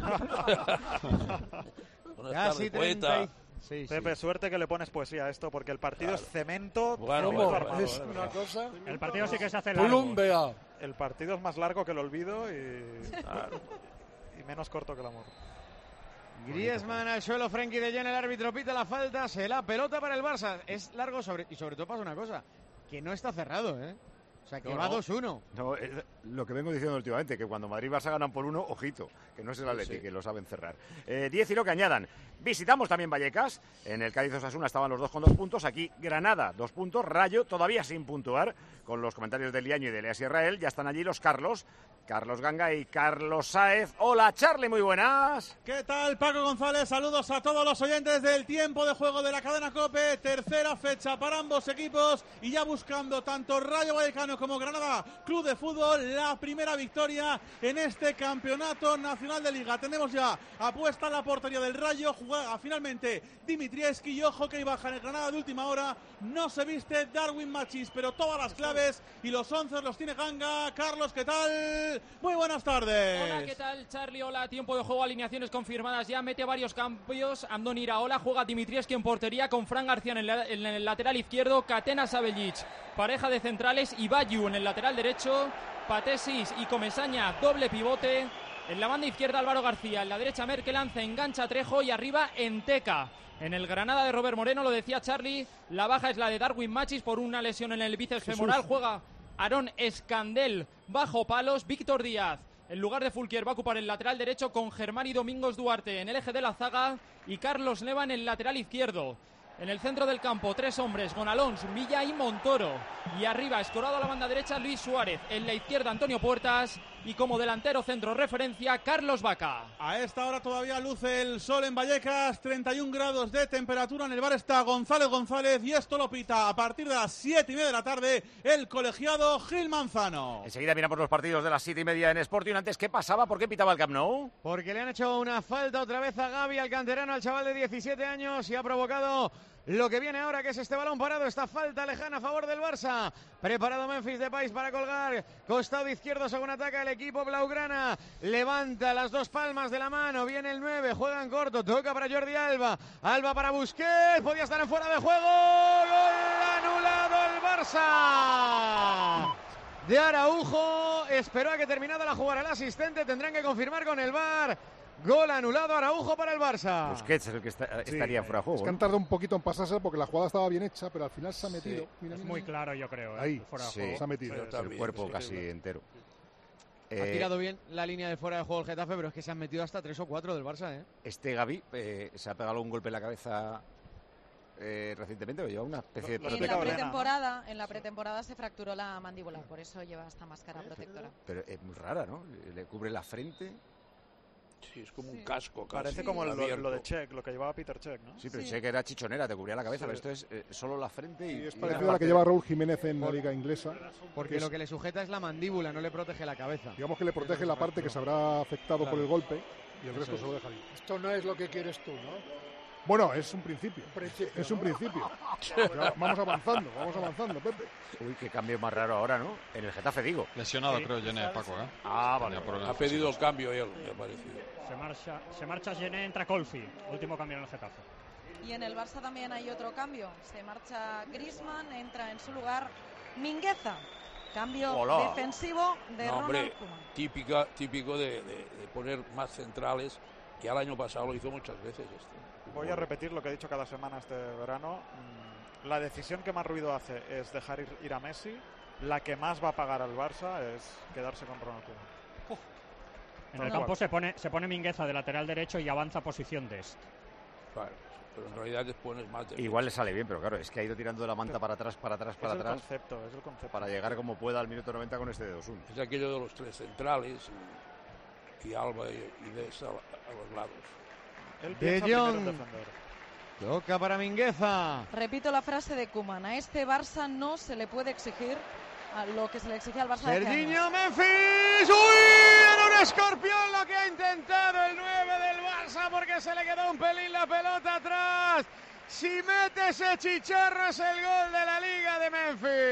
Buenas Casi tardes, poeta. treinta y- Sí, sí. Pepe, suerte que le pones poesía a esto, porque el partido Claro. es cemento. Bueno, todo bueno, armado, Es de una verdad. cosa... El partido sí que se hace largo. Columbia. El partido es más largo que el olvido y, Claro. y menos corto que el amor. Griezmann al suelo, Frenkie de Jong, el árbitro pita la falta, se la pelota para el Barça. Es largo sobre, y sobre todo pasa una cosa, que no está cerrado, ¿eh? O sea, que No, va no. dos uno. No, es- lo que vengo diciendo últimamente, que cuando Madrid y Barça ganan por uno, ojito, que no es el Atleti, sí. que lo saben cerrar. Eh, diez y lo que añadan. Visitamos también Vallecas, en el Cádiz Osasuna estaban los dos con dos puntos, aquí Granada, dos puntos, Rayo todavía sin puntuar, con los comentarios de Liaño y de Leas Israel, ya están allí los Carlos, Carlos Ganga y Carlos Sáez. Hola Charlie, muy buenas. ¿Qué tal, Paco González? Saludos a todos los oyentes del tiempo de juego de la cadena COPE, tercera fecha para ambos equipos y ya buscando tanto Rayo Vallecano como Granada Club de Fútbol la primera victoria en este campeonato nacional de Liga. Tenemos ya apuesta a la portería del Rayo, juega finalmente Dimitrievski y ojo que hay baja en el Granada de última hora, no se viste Darwin Machís, pero todas las claves y los once los tiene Ganga. Carlos, ¿qué tal? Muy buenas tardes. Hola, ¿qué tal, Charlie? Hola, tiempo de juego, alineaciones confirmadas ya, mete varios cambios, Andoni Iraola, juega Dimitrievski en portería con Fran García en el, en el lateral izquierdo, Catena Sabeljic, pareja de centrales, Ibayu en el lateral derecho, Patesis y Comesaña, doble pivote, en la banda izquierda Álvaro García, en la derecha Merkelanza, engancha Trejo y arriba Enteca. En el Granada de Robert Moreno, lo decía Charlie, la baja es la de Darwin Machís por una lesión en el bíceps Jesús. femoral, juega Aarón Escandel bajo palos, Víctor Díaz en lugar de Fulquier va a ocupar el lateral derecho con Germán y Domingos Duarte en el eje de la zaga y Carlos Leva en el lateral izquierdo. En el centro del campo, tres hombres, Gonalons, Milla y Montoro. Y arriba, escorado a la banda derecha, Luis Suárez. En la izquierda, Antonio Puertas. Y como delantero centro referencia, Carlos Vaca. A esta hora todavía luce el sol en Vallecas, treinta y un grados de temperatura. En el bar está González González y esto lo pita a partir de las siete y media de la tarde el colegiado Gil Manzano. Enseguida miramos los partidos de las siete y media en Sporting. Antes, ¿qué pasaba? ¿Por qué pitaba el Camp Nou? Porque le han hecho una falta otra vez a Gavi, al canterano, al chaval de diecisiete años, y ha provocado lo que viene ahora, que es este balón parado, esta falta lejana a favor del Barça. Preparado Memphis Depay para colgar, costado izquierdo según ataca el equipo blaugrana, levanta las dos palmas de la mano, viene el nueve, juega en corto, toca para Jordi Alba, Alba para Busquets, podía estar en fuera de juego, gol anulado el Barça de Araujo, esperó a que terminara la jugada el asistente, tendrán que confirmar con el V A R. Gol anulado Araujo para el Barça. Busquets es el que está, Sí, estaría fuera de juego. Es que han tardado un poquito en pasarse porque la jugada estaba bien hecha, pero al final se ha metido. Sí, Mira, es mira, muy mira. claro, yo creo. ¿eh? Ahí, fuera de sí, juego. se ha metido. el también, cuerpo sí, casi sí. entero. Ha Eh, tirado bien la línea de fuera de juego el Getafe, pero es que se han metido hasta tres o cuatro del Barça, ¿eh? Este Gavi eh, se ha pegado un golpe en la cabeza eh, recientemente, o lleva una especie de En la protector. pretemporada, en la pretemporada se fracturó la mandíbula, por eso lleva esta máscara protectora. Pero es muy rara, ¿no? Le, le cubre la frente. Sí, es como un casco casi. Parece como lo, abierto. lo de Check, lo que llevaba Peter Check, ¿no? Sí, pero Sí. sé que era chichonera, te cubría la cabeza, Sí. pero esto es eh, solo la frente y, Sí, es y parecido una a la que parte- lleva Raúl Jiménez en la liga inglesa. Porque es- lo que le sujeta es la mandíbula, no le protege la cabeza. Digamos que le protege la parte que se habrá afectado por el golpe y el resto se lo deja ahí. Esto no es lo que quieres tú, ¿no? Bueno, es un principio. Principio, Es un ¿no? principio. Ya, vamos avanzando, vamos avanzando, Pepe. Uy, qué cambio más raro ahora, ¿no? En el Getafe, digo. Lesionado, Sí. creo, Jenny Paco, ¿eh? Ah, Tenía vale. problemas Ha pedido el físicos. cambio él, me ha parecido. Se marcha, se marcha Gené, entra Colfi. Último cambio en el Getafe. Y en el Barça también hay otro cambio. Se marcha Griezmann, entra en su lugar Mingueza. Cambio Hola. defensivo de No, hombre, Ronald Koeman. típica, típico de, de- de poner más centrales, que al año pasado lo hizo muchas veces este. Voy a repetir lo que he dicho cada semana este verano. Mm, La decisión que más ruido hace es dejar ir, ir a Messi. La que más va a pagar al Barça es quedarse con Ronald Koeman. En el Tal campo cual. se pone, se pone Mingueza de lateral derecho y avanza posición de este. Claro, pero en realidad les pones más de... Igual le sale bien, pero claro, es que ha ido tirando la manta para atrás, para atrás, para es el atrás, concepto, es el concepto. para llegar como pueda al minuto noventa con este de dos uno. Es aquello de los tres centrales y, y Alba y, y Dest a, a los lados. Él De piensa primero en Jong. defender. Toca para Mingueza. Repito la frase de Koeman. A este Barça no se le puede exigir a lo que se le exigía al Barça de hace Serginho años. Memphis. ¡Uy! Era un escorpión lo que ha intentado el nueve del Barça porque se le quedó un pelín la pelota atrás. Si mete ese chicharro es el gol de la Liga de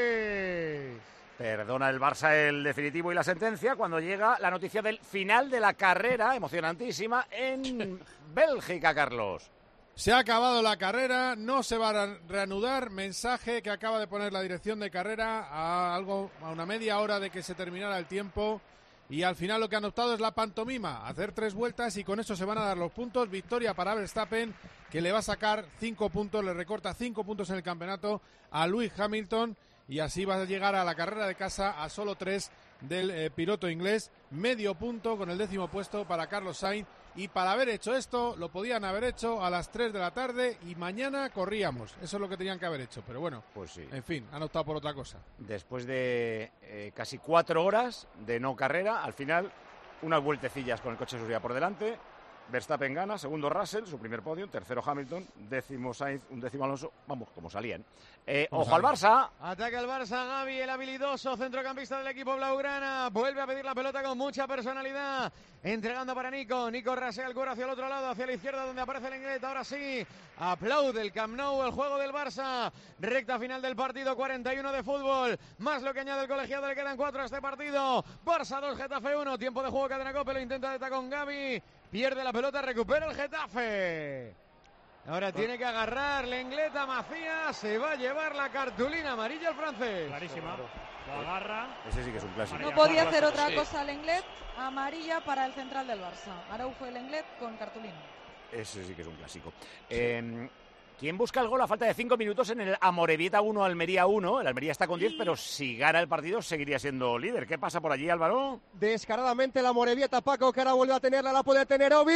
Memphis. Perdona el Barça el definitivo y la sentencia cuando llega la noticia del final de la carrera, emocionantísima, en Bélgica, Carlos. Se ha acabado la carrera, no se va a reanudar. Mensaje que acaba de poner la dirección de carrera a algo a una media hora de que se terminara el tiempo. Y al final lo que han optado es la pantomima, hacer tres vueltas y con eso se van a dar los puntos. Victoria para Verstappen, que le va a sacar cinco puntos, le recorta cinco puntos en el campeonato a Lewis Hamilton y así va a llegar a la carrera de casa a solo tres del eh, piloto inglés, medio punto con el décimo puesto para Carlos Sainz. Y para haber hecho esto, lo podían haber hecho a las tres de la tarde y mañana corríamos. Eso es lo que tenían que haber hecho, pero bueno, pues sí. En fin, han optado por otra cosa. Después de eh, casi cuatro horas de no carrera, al final, unas vueltecillas con el coche de seguridad por delante. Verstappen gana, segundo Russell, su primer podio, tercero Hamilton, décimo Sainz, un décimo Alonso, vamos, como salían. Eh, ojo al Barça. Ataca el Barça, Gavi, el habilidoso centrocampista del equipo blaugrana, vuelve a pedir la pelota con mucha personalidad, entregando para Nico, Nico rasea el cuero hacia el otro lado, hacia la izquierda donde aparece el inglés, ahora sí, aplaude el Camp Nou, el juego del Barça, recta final del partido, cuarenta y uno de fútbol, más lo que añade el colegiado, le quedan cuatro a este partido, Barça dos, Getafe uno, tiempo de juego, Cadena Cope, lo intenta de tacón Gavi, pierde la pelota, recupera el Getafe. Ahora tiene que agarrar Lenglet a Macías, se va a llevar la cartulina amarilla el francés. Clarísima, lo agarra. Ese sí que es un clásico. No podía hacer otra cosa Lenglet, amarilla para el central del Barça. Araujo y Lenglet con cartulina. Ese sí que es un clásico. Eh, ¿Quién busca el gol a falta de cinco minutos en el Amorebieta uno, Almería uno? El Almería está con diez, pero si gana el partido seguiría siendo líder. ¿Qué pasa por allí, Álvaro? Descaradamente la Amorebieta, Paco, que ahora vuelve a tenerla, la puede tener Obi.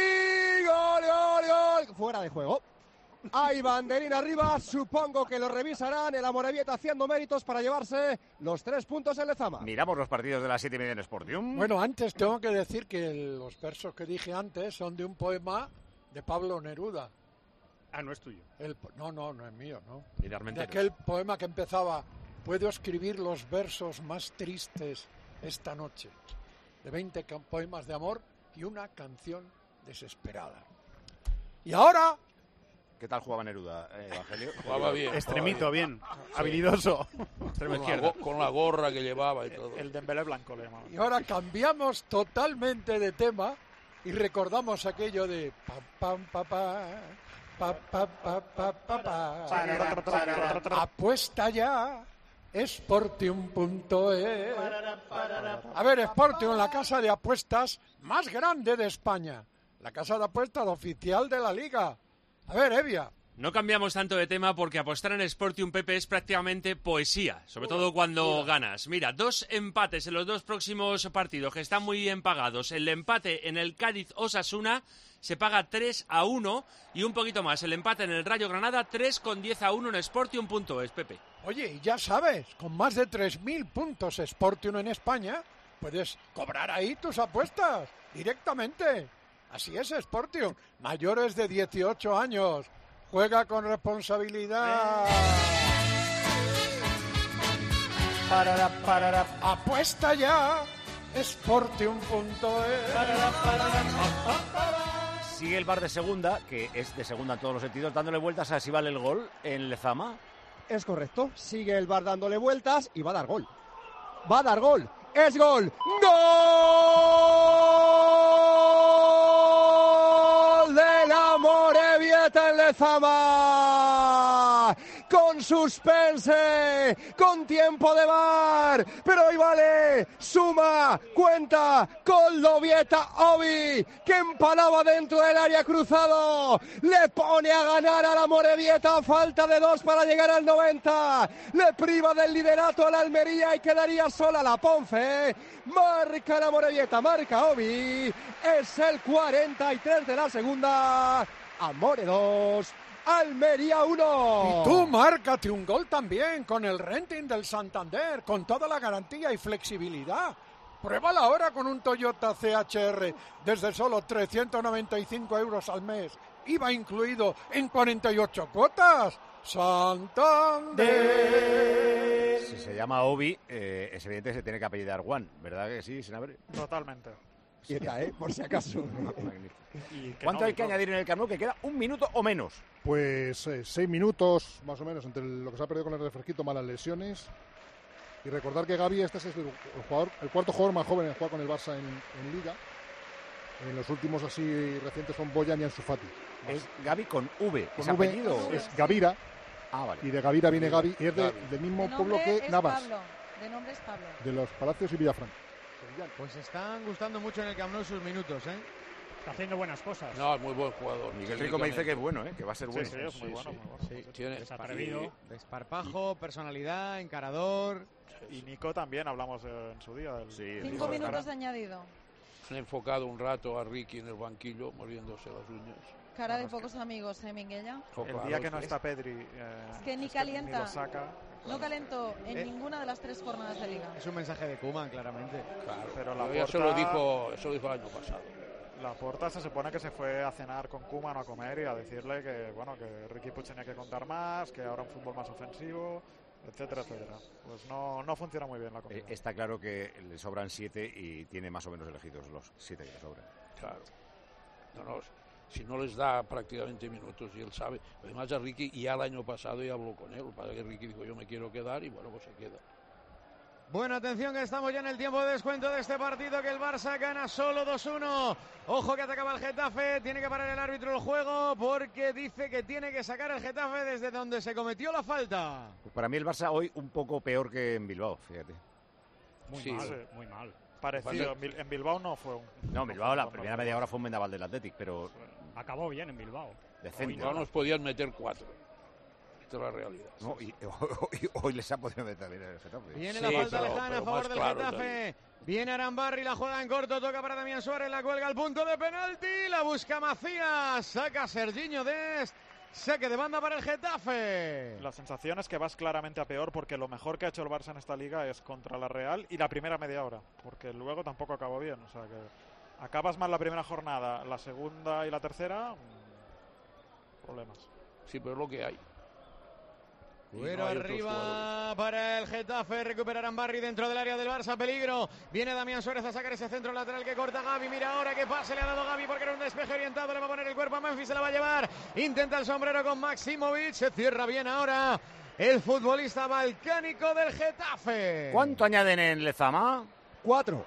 ¡Gol, gol, gol! Fuera de juego. Hay banderín arriba, supongo que lo revisarán. El Amorebieta haciendo méritos para llevarse los tres puntos en Lezama. Miramos los partidos de las siete y media en Sportium. Bueno, antes tengo que decir que los versos que dije antes son de un poema de Pablo Neruda. Ah, no es tuyo. El, no, no, no es mío, ¿no? De aquel poema que empezaba: puedo escribir los versos más tristes esta noche, de veinte poemas de amor y una canción desesperada. Y ahora... ¿Qué tal jugaba Neruda, eh, Evangelio? Jugaba bien. Extremito, jugaba bien. bien. Sí. Habilidoso. Con la, go- con la gorra que llevaba y todo. El, el Dembélé blanco le llamaba. Y ahora cambiamos totalmente de tema y recordamos aquello de... Pam, pam, pa, pa, pa, pa, pa, pa, pa, pa. Apuesta ya... Sportium punto es. A ver, Sportium, la casa de apuestas más grande de España. La casa de apuestas oficial de la Liga. A ver, Evia. No cambiamos tanto de tema porque apostar en Sportium Pepe es prácticamente poesía, sobre todo cuando ganas. Mira, dos empates en los dos próximos partidos que están muy bien pagados. El empate en el Cádiz-Osasuna se paga tres a uno y un poquito más. El empate en el Rayo Granada, tres con diez a uno en Sportium punto es, Pepe. Oye, y ya sabes, con más de tres mil puntos Sportium en España, puedes cobrar ahí tus apuestas directamente. Así es, Sportium. Mayores de dieciocho años. Juega con responsabilidad. Parará, parará. Apuesta ya. Sportium punto es. Sigue el bar de segunda, que es de segunda en todos los sentidos, dándole vueltas a si vale el gol en Lezama. Es correcto. Sigue el bar dándole vueltas y va a dar gol. Va a dar gol. Es gol. ¡Gol de la Amorebieta en Lezama! Con suspense, con tiempo de bar, pero hoy vale, suma, cuenta, Coldovieta Obi, que empalaba dentro del área cruzado, le pone a ganar a la Amorebieta a falta de dos para llegar al noventa, le priva del liderato a la Almería y quedaría sola la Ponce, marca la Amorebieta, marca Obi, es el cuarenta y tres de la segunda, Amore dos. Almería uno. Y tú márcate un gol también con el renting del Santander, con toda la garantía y flexibilidad. Pruébala ahora con un Toyota C H R desde solo trescientos noventa y cinco euros al mes. I V A incluido en cuarenta y ocho cuotas. Santander. Si se llama Obi, eh, es evidente que se tiene que apellidar Juan, ¿verdad que sí, Sinabre? Totalmente. Quieta, ¿eh? Por si acaso. ¿Cuánto hay que añadir en el Camp Nou? Que queda un minuto o menos. Pues eh, seis minutos más o menos entre lo que se ha perdido con el refresquito, malas lesiones. Y recordar que Gavi este es el, el, jugador, el cuarto jugador más joven en jugar con el Barça en, en Liga. En los últimos así recientes son Boyan y Ansu Fati. Es Gavi con V, con ¿es V apellido? Es Gavira. Ah, vale. Y de Gavira viene Gavi. Y es de, del mismo De pueblo nombre que es Navas. Pablo. De nombre es Pablo. De los Palacios y Villafranca. Pues están gustando mucho en el Camp Nou sus minutos, ¿eh? Está haciendo buenas cosas. No, es muy buen jugador. Miguel Rico me dice que es bueno, ¿eh? Que va a ser bueno. Sí, sí, es muy bueno. sí. Muy bueno. Sí, Tiene es atrevido. Desparpajo, personalidad, encarador. Y Nico también hablamos eh, en su día. Del, Sí, Cinco Nico, minutos claro. de añadido. Han enfocado un rato a Ricky en el banquillo, muriéndose las uñas. Cara de pocos amigos, ¿eh, Minguella? El día que no está Pedri, eh, Es que ni ni calienta. lo saca. No calentó en Eh. ninguna de las tres jornadas de liga. Es un mensaje de Koeman, claramente. Claro, Pero la pero ya se lo dijo, eso lo dijo el año pasado. La Porta se supone que se fue a cenar con Koeman o a comer y a decirle que bueno que Riqui Puig tenía que contar más, que ahora un fútbol más ofensivo, etcétera, etcétera. Pues no, no funciona muy bien la cosa. Eh, está claro que le sobran siete y tiene más o menos elegidos los siete que le sobran. Claro. No, no, si no les da prácticamente minutos y él sabe. Además a Ricky ya el año pasado ya habló con él. Para que Ricky dijo yo me quiero quedar y bueno, pues se queda. Bueno, atención que estamos ya en el tiempo de descuento de este partido, que el Barça gana solo dos uno. Ojo que atacaba el Getafe, tiene que parar el árbitro el juego porque dice que tiene que sacar el Getafe desde donde se cometió la falta. Pues para mí el Barça hoy un poco peor que en Bilbao, fíjate. Muy Sí, mal, sí. muy mal. Parecido, en, Bil- en Bilbao no fue un... No, en Bilbao la primera media hora fue un vendaval del Athletic, pero Acabó bien en Bilbao. decente. No nos podían meter cuatro. Esta es la realidad. No, y, hoy, hoy les ha podido meter bien el Getafe. Viene Sí, la falta pero- lejana pero a favor más del claro Getafe. Viene Arambarri, la juega en corto, toca para Damián Suárez, la cuelga al punto de penalti, la busca Macías, saca Serginho Dest, saque de banda para el Getafe. La sensación es que vas claramente a peor porque lo mejor que ha hecho el Barça en esta liga es contra la Real y la primera media hora, porque luego tampoco acabó bien. O sea que acabas mal la primera jornada, la segunda y la tercera, mmm, problemas. Sí, pero es lo que hay. Y Bueno, no hay otros arriba jugadores. para el Getafe, recuperarán Barry dentro del área del Barça, peligro. Viene Damián Suárez a sacar ese centro lateral que corta Gavi. Mira ahora qué pase le ha dado Gavi porque era un despeje orientado. Le va a poner el cuerpo a Memphis, se la va a llevar. Intenta el sombrero con Maximovic, se cierra bien ahora el futbolista balcánico del Getafe. ¿Cuánto añaden en Lezama? Cuatro.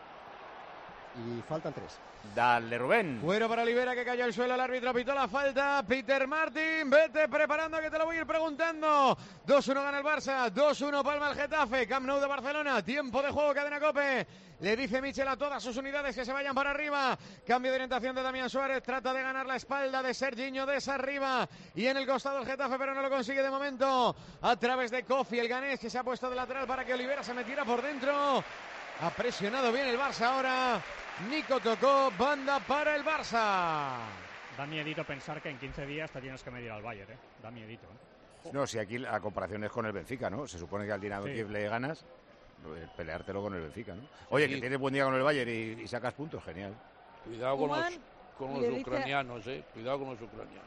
Y faltan tres. Dale, Rubén. Fuera para Olivera que cayó al suelo, el árbitro pitó la falta. Peter Martin, vete preparando que te lo voy a ir preguntando. dos uno gana el Barça, dos uno palma el Getafe. Camp Nou de Barcelona, tiempo de juego, cadena COPE. Le dice Michel a todas sus unidades que se vayan para arriba. Cambio de orientación de Damián Suárez, trata de ganar la espalda de Serginho Dest arriba. Y en el costado el Getafe, pero no lo consigue de momento. A través de Kofi, el ganés que se ha puesto de lateral para que Olivera se metiera por dentro. Ha presionado bien el Barça ahora. Nico tocó, banda para el Barça. Da miedito pensar que en quince días te tienes que medir al Bayern, ¿eh? Da miedito, ¿eh? No, si aquí la comparación es con el Benfica, ¿no? Se supone que al Dinamo Sí. Kiev le ganas, eh, peleártelo con el Benfica, ¿no? Oye, Sí. que tienes buen día con el Bayern y, y sacas puntos, genial. Cuidado con los, Koeman con los le dice- ucranianos, eh. Cuidado con los ucranianos.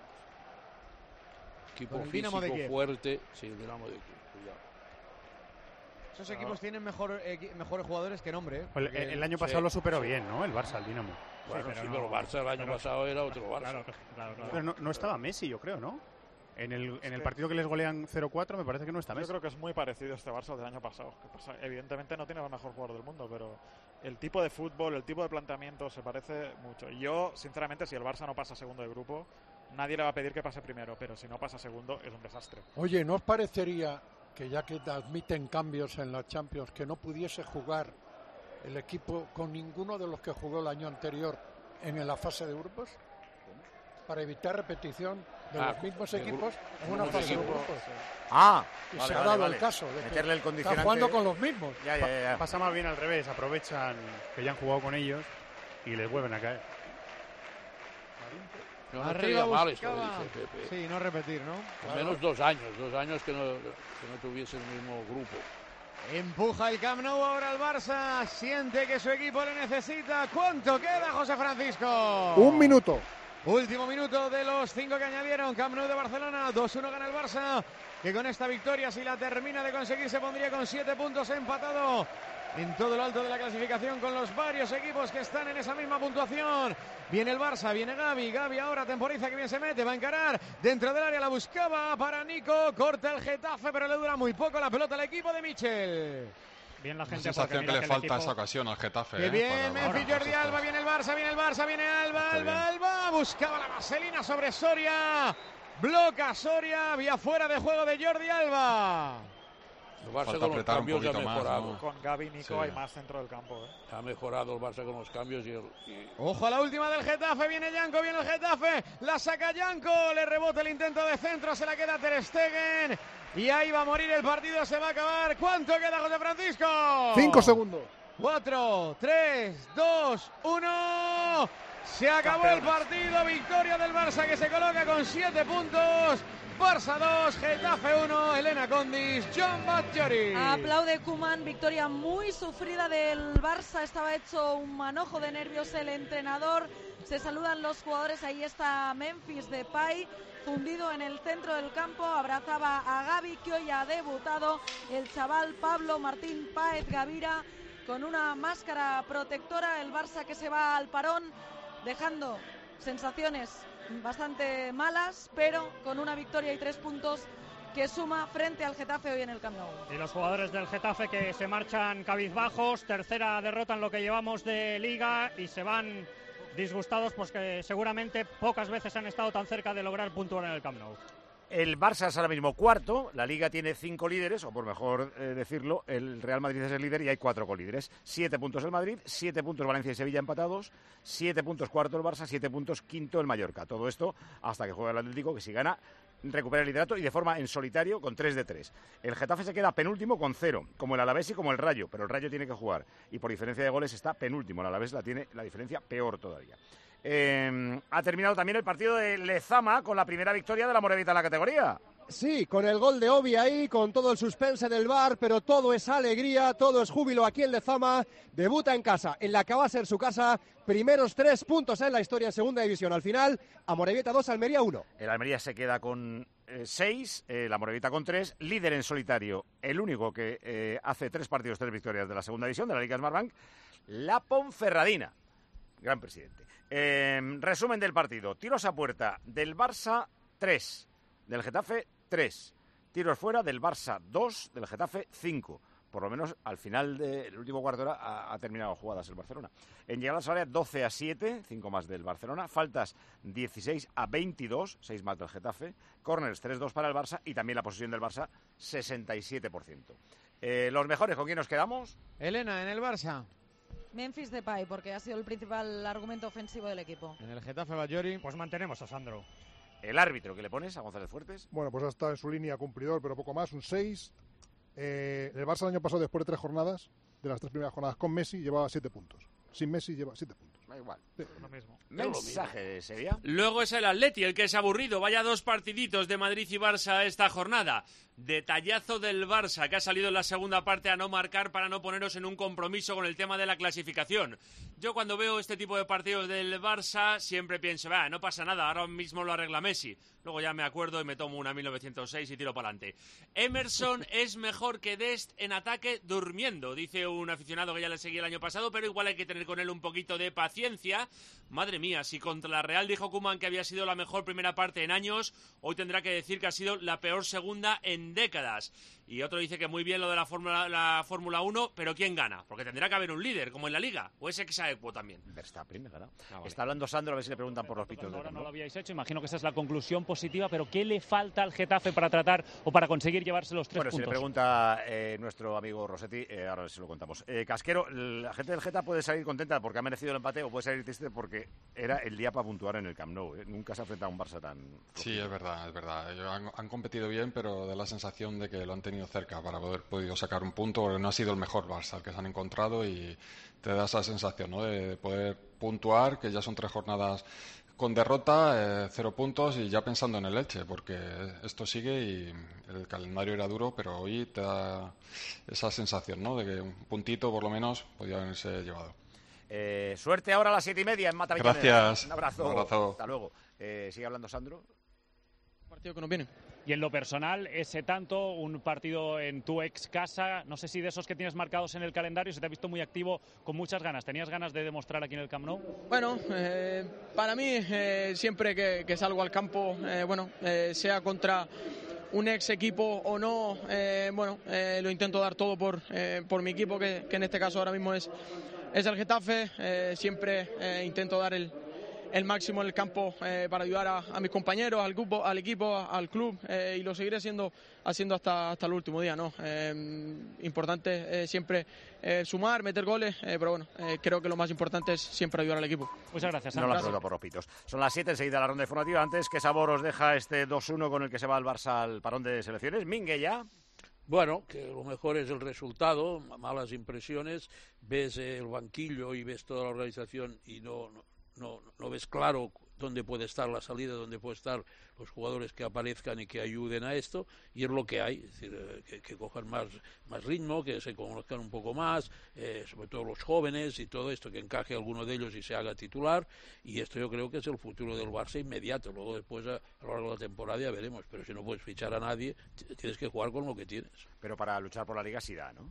Equipo Con el Dinamo de físico Kiev. fuerte. Sí, el Dinamo de Kiev. Cuidado. Esos equipos tienen mejor, equi- mejores jugadores que nombre. ¿eh? El, Porque- el año pasado Sí. lo superó bien, ¿no? El Barça, el Dinamo. Bueno, pero sí, no- pero Barça el año pero- pasado era otro Barça. Claro, claro, claro. Pero no, no estaba Messi, yo creo, ¿no? En el, en el que- partido que les golean cero cuatro me parece que no está Yo Messi. creo que es muy parecido este Barça al del año pasado. Que pasa- evidentemente no tiene el mejor jugador del mundo, pero el tipo de fútbol, el tipo de planteamiento se parece mucho. Y yo, sinceramente, si el Barça no pasa segundo de grupo, nadie le va a pedir que pase primero, pero si no pasa segundo es un desastre. Oye, ¿no os parecería que ya que admiten cambios en la Champions, que no pudiese jugar el equipo con ninguno de los que jugó el año anterior en la fase de grupos? Para evitar repetición de Ah, los mismos de gru- equipos en una grupos de fase de equipo. grupos. Ah, Y vale, se ha vale, dado vale. el caso de que Meterle el está condicionante. jugando con los mismos. Ya, ya, ya, ya. Pasa más bien al revés, aprovechan que ya han jugado con ellos y les vuelven a caer. No, no Arriba estaría mal esto, buscaba. dice Pepe. Sí, no repetir, ¿no? Al menos dos años, dos años que no, que no tuviese el mismo grupo. Empuja el Camp Nou ahora el Barça. Siente que su equipo le necesita. ¿Cuánto queda, José Francisco? Un minuto. Último minuto de los cinco que añadieron. Camp Nou de Barcelona. dos uno gana el Barça. Que con esta victoria, si la termina de conseguir, se pondría con siete puntos empatado en todo lo alto de la clasificación con los varios equipos que están en esa misma puntuación. Viene el Barça, viene Gavi. Gavi ahora temporiza, que bien se mete. Va a encarar dentro del área. La buscaba para Nico. Corta el Getafe, pero le dura muy poco la pelota al equipo de Michel. Bien la Una gente sensación porque que mira le el falta equipo- esa ocasión al Getafe. Qué ¿eh? bien, Para- Memphis para- Jordi Alba, viene el Barça, viene el Barça, viene Alba, Qué Alba, bien. Alba, buscaba la vaselina sobre Soria, bloca Soria, vía fuera de juego de Jordi Alba. El Barça falta con los apretar un cambios ya ha poquito más, mejorado. ¿no? Con Gavi y Nico Sí. hay más centro del campo. ¿eh? Ha mejorado el Barça con los cambios y, el, y Ojo a la última del Getafe, viene Yanko, viene el Getafe, la saca Yanko, le rebota el intento de centro, se la queda Ter Stegen y ahí va a morir el partido, se va a acabar. ¿Cuánto queda, José Francisco? Cinco segundos. Cuatro, tres, dos, uno. Se acabó el partido, victoria del Barça que se coloca con siete puntos. Barça dos, Getafe uno, Elena Condis, John Batllori. Aplaude Koeman, victoria muy sufrida del Barça, estaba hecho un manojo de nervios el entrenador, se saludan los jugadores, ahí está Memphis Depay, fundido en el centro del campo, abrazaba a Gavi que hoy ha debutado, el chaval Pablo Martín Páez Gavira con una máscara protectora, el Barça que se va al parón dejando sensaciones bastante malas, pero con una victoria y tres puntos que suma frente al Getafe hoy en el Camp Nou. Y los jugadores del Getafe que se marchan cabizbajos, tercera derrota en lo que llevamos de Liga y se van disgustados, pues que seguramente pocas veces han estado tan cerca de lograr puntuar en el Camp Nou. El Barça es ahora mismo cuarto, la Liga tiene cinco líderes, o por mejor eh, decirlo, el Real Madrid es el líder y hay cuatro colíderes. Siete puntos el Madrid, siete puntos Valencia y Sevilla empatados, siete puntos cuarto el Barça, siete puntos quinto el Mallorca. Todo esto hasta que juega el Atlético, que si gana recupera el liderato y de forma en solitario con tres de tres. El Getafe se queda penúltimo con cero, como el Alavés y como el Rayo, pero el Rayo tiene que jugar y por diferencia de goles está penúltimo. El Alavés la tiene la diferencia peor todavía. Eh, ha terminado también el partido de Lezama con la primera victoria de la Morevieta en la categoría. Sí, con el gol de Obi ahí, con todo el suspense del V A R, pero todo es alegría, todo es júbilo aquí en Lezama. Debuta en casa, en la que va a ser su casa. Primeros tres puntos en la historia en segunda división. Al final, Amorebieta dos, Almería uno. El Almería se queda con eh, seis, eh, la Morevieta con tres, líder en solitario, el único que eh, hace tres partidos, tres victorias de la segunda división de la Liga Smartbank, la Ponferradina. Gran presidente. Eh, resumen del partido. Tiros a puerta del Barça, tres. Del Getafe, tres. Tiros fuera del Barça, dos. Del Getafe, cinco. Por lo menos al final del último cuarto de hora ha, ha terminado jugadas el Barcelona. En llegadas al área, doce a siete, cinco más del Barcelona. Faltas, dieciséis a veintidós, seis más del Getafe. Corners, tres dos para el Barça. Y también la posesión del Barça, sesenta y siete por ciento. Eh, los mejores, ¿con quién nos quedamos? Elena, en el Barça. Memphis Depay, porque ha sido el principal argumento ofensivo del equipo. En el Getafe, Batllori. Pues mantenemos a Sandro. El árbitro, ¿qué le pones a González Fuertes? Bueno, pues ha estado en su línea cumplidor, pero poco más, un seis. Eh, el Barça el año pasado, después de tres jornadas, de las tres primeras jornadas con Messi, llevaba siete puntos. Sin Messi lleva siete puntos. Da igual. Sí. Lo mismo. Mensaje sería. Luego es el Atleti, el que es aburrido. Vaya dos partiditos de Madrid y Barça esta jornada. Detallazo del Barça, que ha salido en la segunda parte a no marcar para no poneros en un compromiso con el tema de la clasificación. Yo cuando veo este tipo de partidos del Barça siempre pienso, va, no pasa nada, ahora mismo lo arregla Messi. Luego ya me acuerdo y me tomo una mil novecientos seis y tiro para adelante. Emerson es mejor que Dest en ataque durmiendo, dice un aficionado que ya le seguía el año pasado, pero igual hay que tener con él un poquito de paciencia. Madre mía, si contra la Real dijo Koeman que había sido la mejor primera parte en años, hoy tendrá que decir que ha sido la peor segunda en décadas. Y otro dice que muy bien lo de la Fórmula la Fórmula uno, pero ¿quién gana? Porque tendrá que haber un líder, como en la Liga. O ese que sabe también. Verstappen, ¿verdad? Ah, vale. Está hablando Sandro, a ver si le preguntan por los pitos de Ahora no campo. lo habíais hecho, imagino que esa es la conclusión positiva, pero ¿qué le falta al Getafe para tratar o para conseguir llevarse los tres Bueno, si le puntos? pregunta eh, nuestro amigo Rossetti, eh, ahora se lo contamos. Eh, Casquero, la gente del Getafe puede salir contenta porque ha merecido el empate o puede salir triste porque era el día para puntuar en el Camp Nou. ¿eh? Nunca se ha enfrentado a un Barça tan... Sí, es verdad, es verdad. Ellos han, han competido bien, pero da la sensación de que lo han tenido cerca para poder podido sacar un punto, porque no ha sido el mejor Barça el que se han encontrado y te da esa sensación, ¿no?, de poder puntuar, que ya son tres jornadas con derrota, eh, cero puntos y ya pensando en el Elche, porque esto sigue y el calendario era duro, pero hoy te da esa sensación, ¿no?, de que un puntito por lo menos podía haberse llevado. Eh, suerte ahora a las siete y media en Matavillanes. Gracias. Un abrazo. Un abrazo. Hasta luego. Eh, sigue hablando Sandro. Partido que nos viene. Y en lo personal, ese tanto, un partido en tu ex casa, no sé si de esos que tienes marcados en el calendario, se te ha visto muy activo, con muchas ganas. ¿Tenías ganas de demostrar aquí en el Camp Nou? Bueno, eh, para mí, eh, siempre que, que salgo al campo, eh, bueno, eh, sea contra un ex equipo o no, eh, bueno, eh, lo intento dar todo por, eh, por mi equipo, que, que en este caso ahora mismo es, es el Getafe. Eh, siempre eh, intento dar el el máximo en el campo eh, para ayudar a, a mis compañeros, al grupo, al equipo, al club eh, y lo seguiré haciendo, haciendo hasta, hasta el último día, ¿no? Eh, importante eh, siempre eh, sumar, meter goles, eh, pero bueno, eh, creo que lo más importante es siempre ayudar al equipo. Muchas gracias. No la pelota por los pitos. Son las siete, enseguida la ronda informativa. Antes, ¿qué sabor os deja este dos uno con el que se va el Barça al parón de selecciones? Mingue ya. Bueno, que lo mejor es el resultado, malas impresiones, ves el banquillo y ves toda la organización y no, no, no, no ves claro dónde puede estar la salida, dónde puede estar los jugadores que aparezcan y que ayuden a esto, y es lo que hay, es decir, que, que cojan más, más ritmo, que se conozcan un poco más, eh, sobre todo los jóvenes y todo esto, que encaje alguno de ellos y se haga titular, y esto yo creo que es el futuro del Barça inmediato. Luego después a, a lo largo de la temporada ya veremos, pero si no puedes fichar a nadie, tienes que jugar con lo que tienes. Pero para luchar por la Liga sí da, ¿no?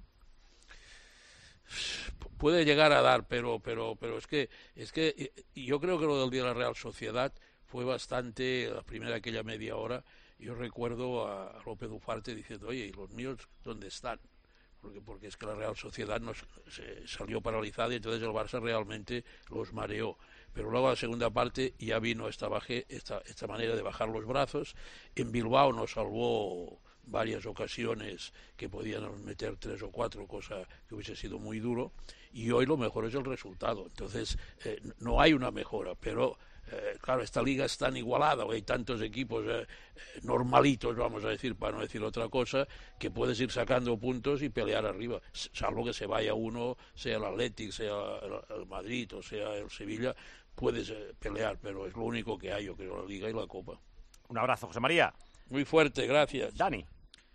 Puede llegar a dar, pero pero pero es que es que yo creo que lo del día de la Real Sociedad fue bastante, la primera aquella media hora, yo recuerdo a López Ufarte diciendo, oye, ¿y los míos dónde están? Porque, porque es que la Real Sociedad nos, se salió paralizada y entonces el Barça realmente los mareó. Pero luego a la segunda parte ya vino esta, baje, esta, esta manera de bajar los brazos. En Bilbao nos salvó varias ocasiones que podían meter tres o cuatro, cosa que hubiese sido muy duro, y hoy lo mejor es el resultado. Entonces eh, no hay una mejora, pero eh, claro, esta liga es tan igualada, hay tantos equipos eh, normalitos, vamos a decir, para no decir otra cosa, que puedes ir sacando puntos y pelear arriba, salvo que se vaya uno, sea el Athletic, sea el, el Madrid o sea el Sevilla, puedes eh, pelear, pero es lo único que hay, yo creo, la liga y la Copa. Un abrazo, José María. Muy fuerte, gracias. Dani.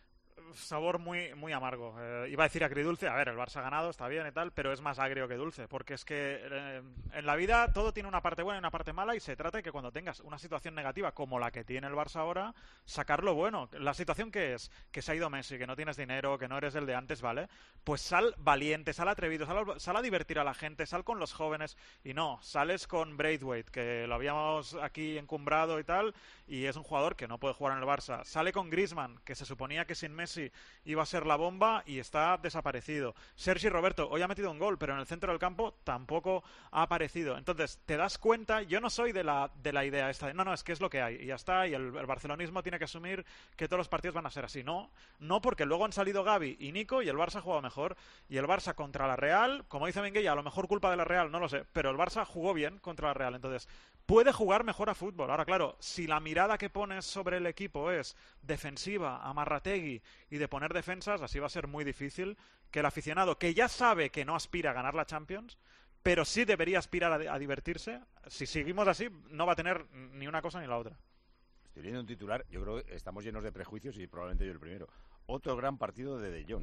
Sabor muy muy amargo. Eh, iba a decir agridulce. A ver, el Barça ha ganado, está bien y tal, pero es más agrio que dulce, porque es que eh, en la vida todo tiene una parte buena y una parte mala, y se trata de que cuando tengas una situación negativa como la que tiene el Barça ahora, sacar lo bueno. La situación que es, que se ha ido Messi, que no tienes dinero, que no eres el de antes, ¿vale? Pues sal valiente, sal atrevido, sal, sal a divertir a la gente, sal con los jóvenes, y no, sales con Braithwaite, que lo habíamos aquí encumbrado y tal, y es un jugador que no puede jugar en el Barça. Sale con Griezmann, que se suponía que sin Messi iba a ser la bomba y está desaparecido. Sergi Roberto hoy ha metido un gol, pero en el centro del campo tampoco ha aparecido. Entonces, te das cuenta, yo no soy de la, de la idea esta de, no, no, es que es lo que hay, y ya está, y el, el barcelonismo tiene que asumir que todos los partidos van a ser así. No, no, porque luego han salido Gavi y Nico y el Barça ha jugado mejor, y el Barça contra la Real, como dice Minguella, a lo mejor culpa de la Real, no lo sé, pero el Barça jugó bien contra la Real, entonces puede jugar mejor a fútbol. Ahora, claro, si la mirada que pones sobre el equipo es defensiva, amarrategui y de poner defensas, así va a ser muy difícil que el aficionado, que ya sabe que no aspira a ganar la Champions, pero sí debería aspirar a, a divertirse, si seguimos así no va a tener ni una cosa ni la otra. Estoy leyendo un titular, yo creo que estamos llenos de prejuicios y probablemente yo el primero. Otro gran partido de De Jong.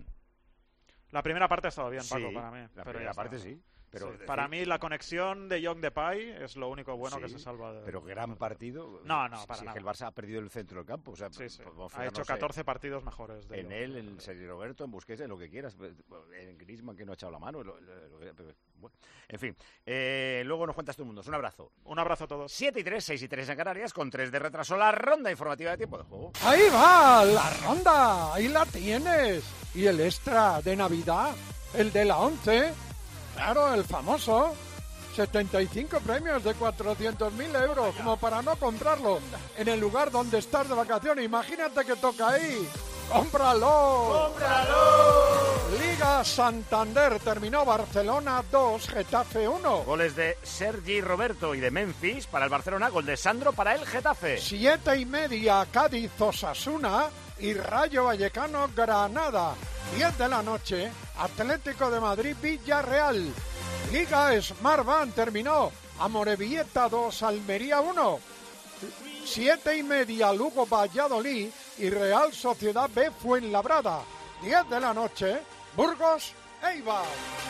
La primera parte ha estado bien, Paco, sí, para mí. La pero primera parte sí. Pero sí, decir, para mí la conexión de Young Depay es lo único bueno sí, que se salva de... Pero gran partido. No, no, para si nada. Es que el Barça ha perdido el centro del campo. O sea, sí, sí. Pues, ha hecho catorce partidos mejores. De en Young. él, en Sergio Roberto, en Busquets, en lo que quieras. En Griezmann, que no ha echado la mano. Lo, lo, lo, bueno. En fin, eh, luego nos cuentas todo el mundo. Un abrazo. Un abrazo a todos. siete y tres, seis y tres en Canarias, con tres de retraso. La ronda informativa de tiempo de juego. Ahí va, la ronda. Ahí la tienes. Y el extra de Navidad, el de la once. Claro, el famoso. setenta y cinco premios de cuatrocientos mil euros, como para no comprarlo en el lugar donde estás de vacaciones. Imagínate que toca ahí. ¡Cómpralo! ¡Cómpralo! Liga Santander terminó Barcelona dos, Getafe uno. Goles de Sergi Roberto y de Memphis para el Barcelona, gol de Sandro para el Getafe. Siete y media, Cádiz Osasuna y Rayo Vallecano Granada. Diez de la noche, Atlético de Madrid Villarreal. Liga Smartbank terminó Amorebieta dos, Almería uno. Siete y media, Lugo Valladolid y Real Sociedad B Fuenlabrada. Diez de la noche, Burgos Eibar.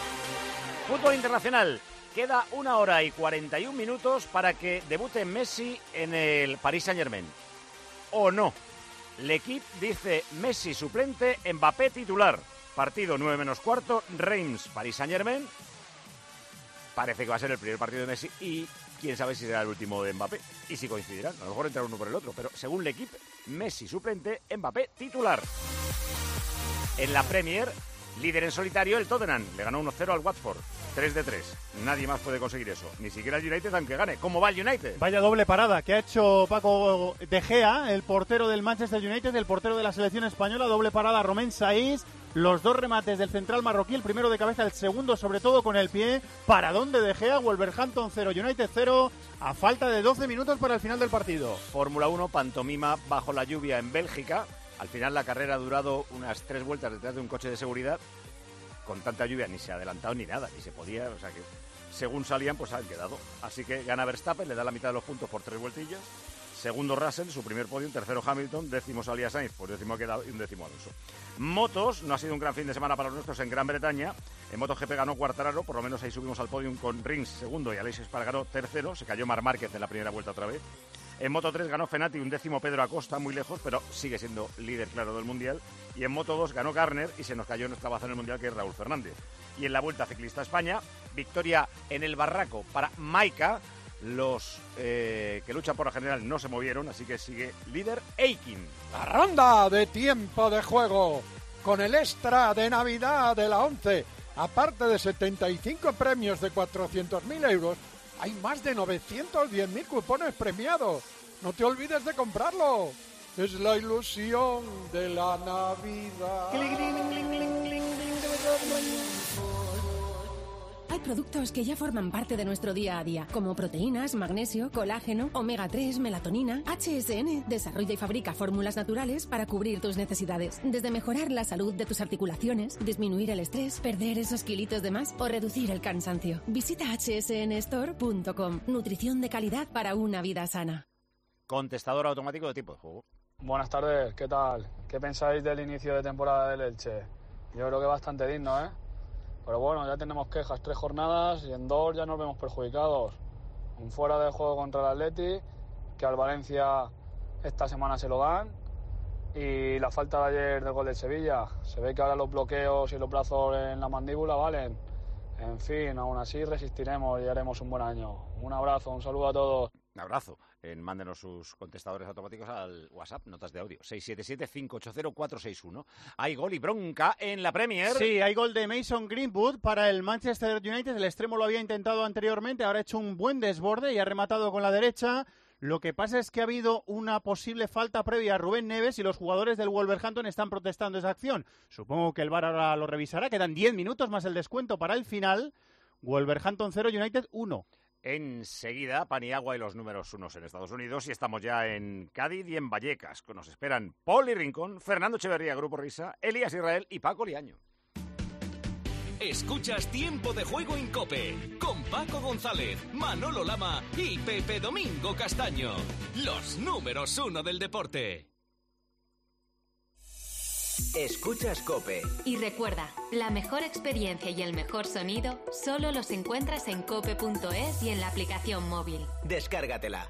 Fútbol internacional. Queda una hora y cuarenta y un minutos para que debute Messi en el Paris Saint-Germain. ¿O no? L'Equipe dice Messi suplente, Mbappé titular. Partido nueve menos cuarto, Reims, Paris Saint-Germain. Parece que va a ser el primer partido de Messi y quién sabe si será el último de Mbappé y si coincidirán. A lo mejor entra uno por el otro, pero según L'Equipe, Messi suplente, Mbappé titular. En la Premier, líder en solitario, el Tottenham le ganó uno cero al Watford. tres de tres. Nadie más puede conseguir eso. Ni siquiera el United, aunque gane. ¿Cómo va el United? Vaya doble parada que ha hecho Paco De Gea, el portero del Manchester United, el portero de la selección española. Doble parada Romain Saiz. Los dos remates del central marroquí, el primero de cabeza, el segundo sobre todo con el pie. Paradón de De Gea, Wolverhampton cero, United cero, a falta de doce minutos para el final del partido. Fórmula uno, pantomima bajo la lluvia en Bélgica. Al final la carrera ha durado unas tres vueltas detrás de un coche de seguridad. Con tanta lluvia ni se ha adelantado ni nada, ni se podía, o sea que según salían pues han quedado. Así que gana Verstappen, le da la mitad de los puntos por tres vueltillas. Segundo Russell, su primer podio, tercero Hamilton, décimo salía Sainz, pues décimo ha quedado y un décimo Alonso. Motos, no ha sido un gran fin de semana para los nuestros en Gran Bretaña. En MotoGP ganó Quartararo, por lo menos ahí subimos al podio con Rins segundo y Aleix Espargaró tercero. Se cayó Marc Márquez en la primera vuelta otra vez. En Moto tres ganó Fenati, un décimo Pedro Acosta, muy lejos, pero sigue siendo líder claro del Mundial. Y en Moto dos ganó Garner y se nos cayó nuestra baza en el Mundial, que es Raúl Fernández. Y en la Vuelta Ciclista a España, victoria en el Barraco para Maika. Los eh, que luchan por la general no se movieron, así que sigue líder Eikin. La ronda de tiempo de juego con el extra de Navidad de la ONCE. Aparte de setenta y cinco premios de cuatrocientos mil euros, hay más de novecientos diez mil cupones premiados. No te olvides de comprarlo. Es la ilusión de la Navidad. Hay productos que ya forman parte de nuestro día a día, como proteínas, magnesio, colágeno, omega tres, melatonina. H S N desarrolla y fabrica fórmulas naturales para cubrir tus necesidades. Desde mejorar la salud de tus articulaciones, disminuir el estrés, perder esos kilitos de más o reducir el cansancio. Visita hache ese ene store punto com. Nutrición de calidad para una vida sana. Contestador automático de tiempo de juego. Buenas tardes, ¿qué tal? ¿Qué pensáis del inicio de temporada del Elche? Yo creo que bastante digno, ¿eh? Pero bueno, ya tenemos quejas, tres jornadas y en dos ya nos vemos perjudicados. Un fuera de juego contra el Atleti, que al Valencia esta semana se lo dan, y la falta de ayer del gol del Sevilla. Se ve que ahora los bloqueos y los brazos en la mandíbula valen. En fin, aún así resistiremos y haremos un buen año. Un abrazo, un saludo a todos. Un abrazo. Eh, mándenos sus contestadores automáticos al WhatsApp, notas de audio, seis siete siete, cinco ocho cero, cuatro seis uno. Hay gol y bronca en la Premier. Sí, hay gol de Mason Greenwood para el Manchester United. El extremo lo había intentado anteriormente, ahora ha hecho un buen desborde y ha rematado con la derecha. Lo que pasa es que ha habido una posible falta previa a Rubén Neves y los jugadores del Wolverhampton están protestando esa acción. Supongo que el V A R ahora lo revisará. Quedan diez minutos más el descuento para el final. Wolverhampton cero, United uno. Enseguida, Paniagua y los números unos en Estados Unidos, y estamos ya en Cádiz y en Vallecas. Nos esperan Poli Rincón, Fernando Echeverría, Grupo Risa, Elías Israel y Paco Liaño. Escuchas Tiempo de Juego en COPE, con Paco González, Manolo Lama y Pepe Domingo Castaño. Los números uno del deporte. Escuchas COPE. Y recuerda, la mejor experiencia y el mejor sonido solo los encuentras en cope punto es y en la aplicación móvil. Descárgatela.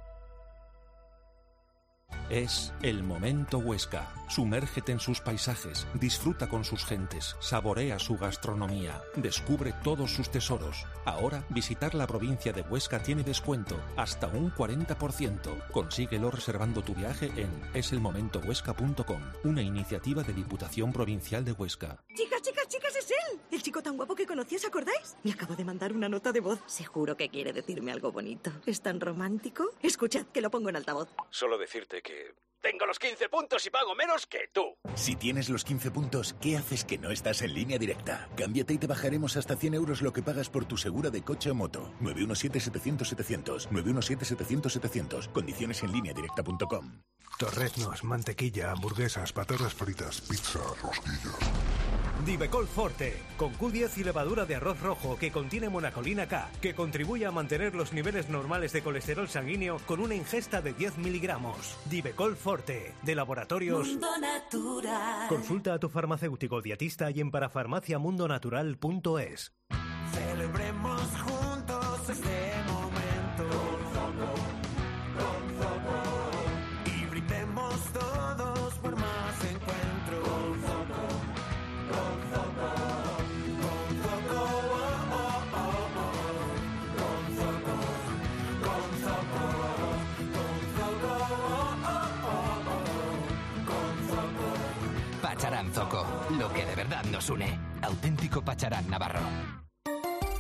Es el momento Huesca. Sumérgete en sus paisajes, disfruta con sus gentes, saborea su gastronomía, descubre todos sus tesoros. Ahora, visitar la provincia de Huesca tiene descuento, hasta un cuarenta por ciento. Consíguelo reservando tu viaje en es el momento huesca punto com, una iniciativa de Diputación Provincial de Huesca. Chicas, chicas, chicas, es él. El chico tan guapo que conocí, ¿os acordáis? Me acaba de mandar una nota de voz. Seguro que quiere decirme algo bonito. ¿Es tan romántico? Escuchad, que lo pongo en altavoz. Solo decirte que tengo los quince puntos y pago menos que tú. Si tienes los quince puntos, ¿qué haces que no estás en Línea Directa? Cámbiate y te bajaremos hasta cien euros lo que pagas por tu segura de coche o moto. nueve uno siete, setecientos, setecientos. nueve uno siete, setecientos, setecientos. Condiciones en línea directa punto com. Torreznos, mantequilla, hamburguesas, patatas fritas, pizza, rosquillas. Divecol Forte, con Q diez y levadura de arroz rojo que contiene monacolina K, que contribuye a mantener los niveles normales de colesterol sanguíneo con una ingesta de diez miligramos. Divecol Forte, de Laboratorios Mundo Natural. Consulta a tu farmacéutico dietista y en parafarmacia mundo natural punto es. Celebremos juntos este momento. Con Zoco, con Zoco. Y brindemos todos por más encuentro. Con Zoco, con Zoco. Con Zoco, oh, oh, oh, oh. Con Zoco, con Zoco. Con Zoco, oh, oh, oh, oh. Con Zoco. Pacharán Zoco, lo que de verdad nos une. Auténtico Pacharán Navarro.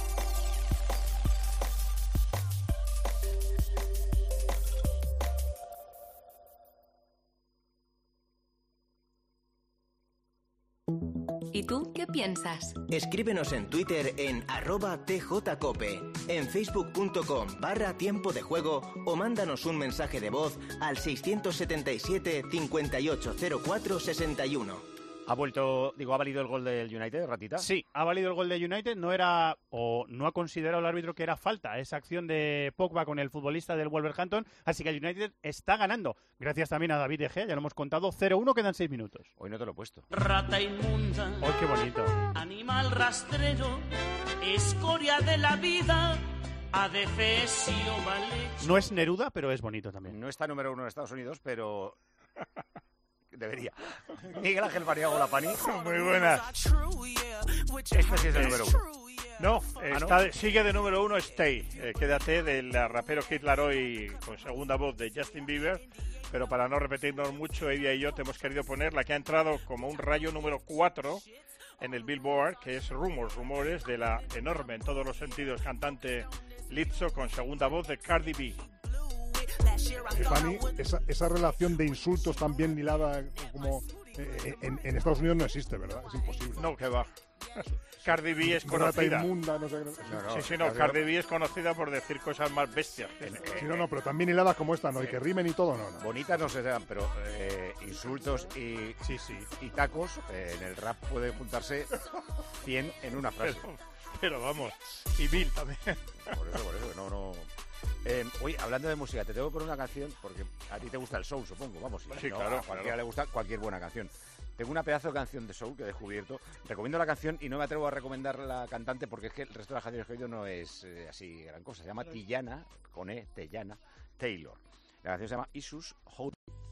¿Y tú qué piensas? Escríbenos en Twitter en arroba tjcope, en facebook.com barra tiempo de juego o mándanos un mensaje de voz al seiscientos setenta y siete, cincuenta y ocho cero cuatro, sesenta y uno. ¿Ha vuelto, digo, ha valido el gol del United, Ratita? Sí, ha valido el gol de United. No era, o no ha considerado el árbitro que era falta esa acción de Pogba con el futbolista del Wolverhampton. Así que el United está ganando. Gracias también a David De Gea, ya lo hemos contado. cero uno, quedan seis minutos. Hoy no te lo he puesto. Rata inmunda. ¡Oh, qué bonito! Animal rastrero, escoria de la vida. Adefesio mal hecho. No es Neruda, pero es bonito también. No está número uno en Estados Unidos, pero... debería. Miguel Ángel Paniagua Lapani. Muy buenas. Este sí es el número uno. No, ¿Ah, está, no? sigue de número uno Stay. Eh, quédate del rapero Kid Laroi con segunda voz de Justin Bieber. Pero para no repetirnos mucho, Evia y yo te hemos querido poner la que ha entrado como un rayo número cuatro en el Billboard, que es Rumors, rumores de la enorme, en todos los sentidos, cantante Lizzo con segunda voz de Cardi B. Fanny, esa, esa relación de insultos tan bien hilada como eh, en, en Estados Unidos no existe, ¿verdad? Es imposible. No, que va. Cardi B es Rata conocida. inmunda, no sé, no, No, no, sí, sí, no, Cardi B es conocida por decir cosas más bestias. Sí, no, no, pero también hiladas como esta, ¿no? Y que rimen y todo, no, no. Bonitas no se dan, pero eh, insultos y, sí, sí. y tacos, eh, en el rap pueden juntarse cien en una frase. Pero, pero vamos, y mil también. Por eso, por eso, no, no... Eh, oye, hablando de música, te tengo que poner una canción, porque a ti te gusta el soul, supongo, vamos. Sí, no, claro. A cualquiera claro. le gusta cualquier buena canción. Tengo una pedazo de canción de soul que he descubierto. Recomiendo la canción y no me atrevo a recomendar la cantante porque es que el resto de las canciones que he oído no es eh, así gran cosa. Se llama Teyana, con E, Teyana Taylor. La canción se llama Isus Hold.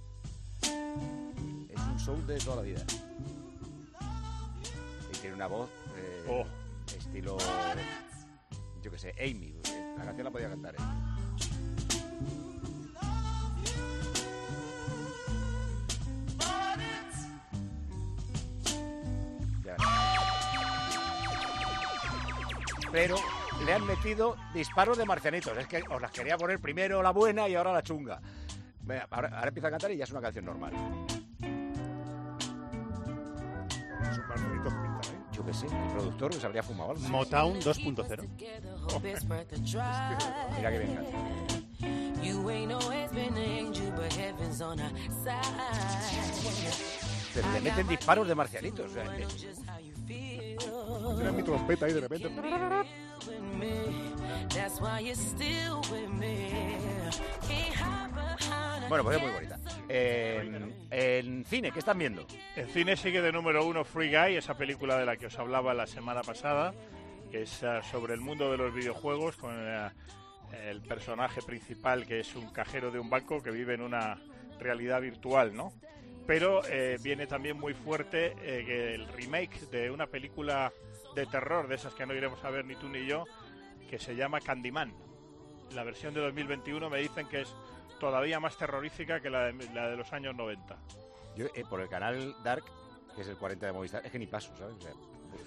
Es un soul de toda la vida. Y tiene una voz eh, oh. estilo, yo qué sé, Amy. La canción la podía cantar ella. Pero le han metido disparos de marcianitos. Es que os las quería poner primero la buena y ahora la chunga. Venga, ahora, ahora empieza a cantar y ya es una canción normal. Es un marcianito pinta, ¿eh? Yo qué sé, el productor se habría fumado algo. Motown dos punto cero. Oh. Mira que bien canta. Pero le meten disparos de marcianitos. O sea, de... Tiene mi trompeta ahí de repente. Bueno, pues es muy bonita. Eh, en cine, ¿qué están viendo? En cine sigue de número uno Free Guy, esa película de la que os hablaba la semana pasada, que es uh, sobre el mundo de los videojuegos, con uh, el personaje principal que es un cajero de un banco que vive en una realidad virtual, ¿no? Pero eh, viene también muy fuerte eh, el remake de una película de terror, de esas que no iremos a ver ni tú ni yo, que se llama Candyman. La versión de dos mil veintiuno me dicen que es todavía más terrorífica que la de, la de los años noventa. Yo, eh, por el canal Dark, que es el cuarenta de Movistar, es que ni paso, ¿sabes? O sea,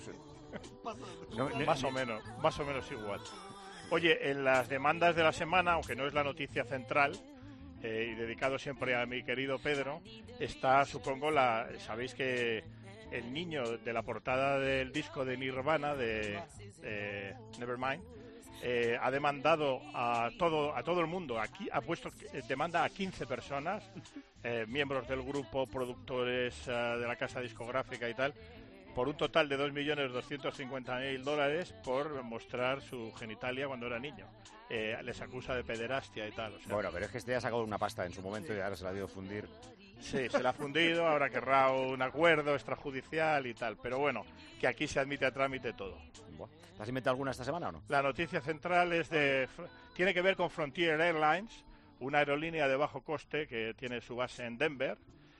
pues, no, no, más o menos, más o menos igual. Oye, en las demandas de la semana, aunque no es la noticia central, eh, y dedicado siempre a mi querido Pedro, está, supongo, la sabéis que el niño de la portada del disco de Nirvana, de, de Nevermind, eh, ha demandado a todo a todo el mundo. Aquí ha puesto eh, demanda a quince personas, eh, miembros del grupo, productores uh, de la casa discográfica y tal, por un total de dos millones doscientos cincuenta mil dólares por mostrar su genitalia cuando era niño. Eh, les acusa de pederastia y tal. O sea, bueno, pero es que este ya ha sacado una pasta en su momento y ahora se la ha ido a fundir. Sí, se la ha fundido, ahora querrá un acuerdo extrajudicial y tal. Pero bueno, que aquí se admite a trámite todo. ¿Te has inventado alguna esta semana o no? La noticia central es de tiene que ver con Frontier Airlines, una aerolínea de bajo coste que tiene su base en Denver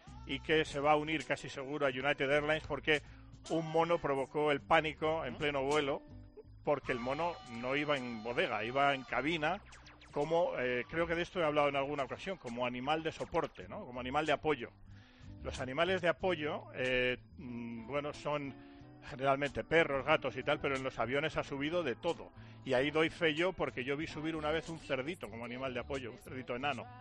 y que se va a unir casi seguro a United Airlines porque un mono provocó el pánico en pleno vuelo, porque el mono no iba en bodega, iba en cabina, como, eh, creo que de esto he hablado en alguna ocasión, como animal de soporte, ¿no? Como animal de apoyo. Los animales de apoyo, eh, bueno, son generalmente perros, gatos y tal, pero en los aviones ha subido de todo. Y ahí doy fe yo, porque yo vi subir una vez un cerdito como animal de apoyo, un cerdito enano.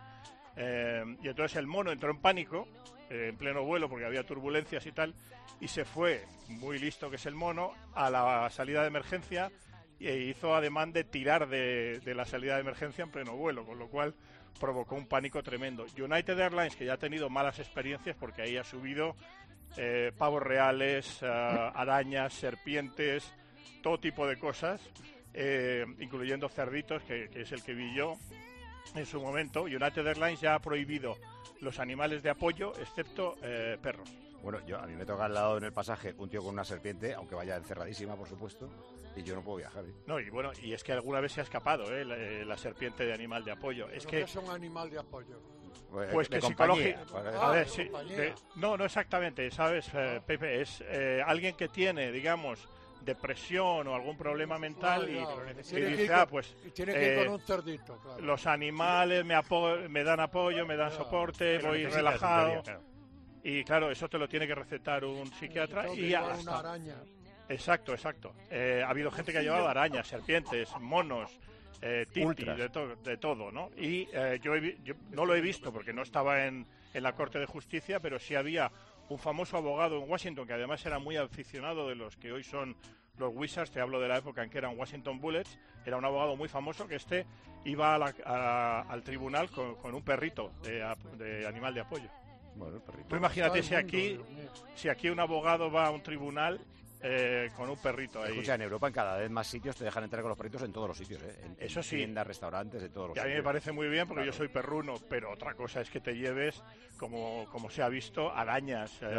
Eh, y entonces el mono entró en pánico, eh, en pleno vuelo, porque había turbulencias y tal, y se fue, muy listo que es el mono, a la salida de emergencia, e hizo ademán de tirar de, de la salida de emergencia en pleno vuelo, con lo cual provocó un pánico tremendo. United Airlines, que ya ha tenido malas experiencias, porque ahí ha subido eh, pavos reales, uh, arañas, serpientes, todo tipo de cosas, eh, incluyendo cerditos, que, que es el que vi yo en su momento. United Airlines ya ha prohibido los animales de apoyo, excepto eh, perros. Bueno, yo a mí me toca al lado en el pasaje un tío con una serpiente, aunque vaya encerradísima, por supuesto, y yo no puedo viajar. ¿eh? No, y bueno, y es que alguna vez se ha escapado ¿eh? la, la serpiente de animal de apoyo. Es que es un animal de apoyo. Pues, pues que psicológicamente... A ver, sí, de, no, no exactamente, ¿sabes, eh, Pepe? Es eh, alguien que tiene, digamos, depresión o algún problema mental ah, y, y, y dice, ah, pues... Y tiene que ir eh, con un cerdito, claro. Los animales me, apo me dan apoyo, me dan claro. soporte, voy relajado... Teoría, claro. Y claro, eso te lo tiene que recetar un psiquiatra y hasta... una araña. Exacto, exacto. Eh, ha habido gente que ha llevado arañas, serpientes, monos, eh, titi, de, to de todo, ¿no? Y eh, yo, he yo no lo he visto porque no estaba en, en la Corte de Justicia, pero sí había un famoso abogado en Washington que además era muy aficionado de los que hoy son los Wizards, te hablo de la época en que eran Washington Bullets, era un abogado muy famoso que este iba a la, a, al tribunal con, con un perrito de, de animal de apoyo. Bueno, el perrito. Tú imagínate si aquí, si aquí un abogado va a un tribunal eh, con un perrito ahí. Escucha, en Europa en cada vez más sitios te dejan entrar con los perritos en todos los sitios, ¿eh? En, Eso en sí. tiendas, restaurantes, en todos los y a mí sitios. me parece muy bien porque claro. yo soy perruno, pero otra cosa es que te lleves, como, como se ha visto, arañas eh,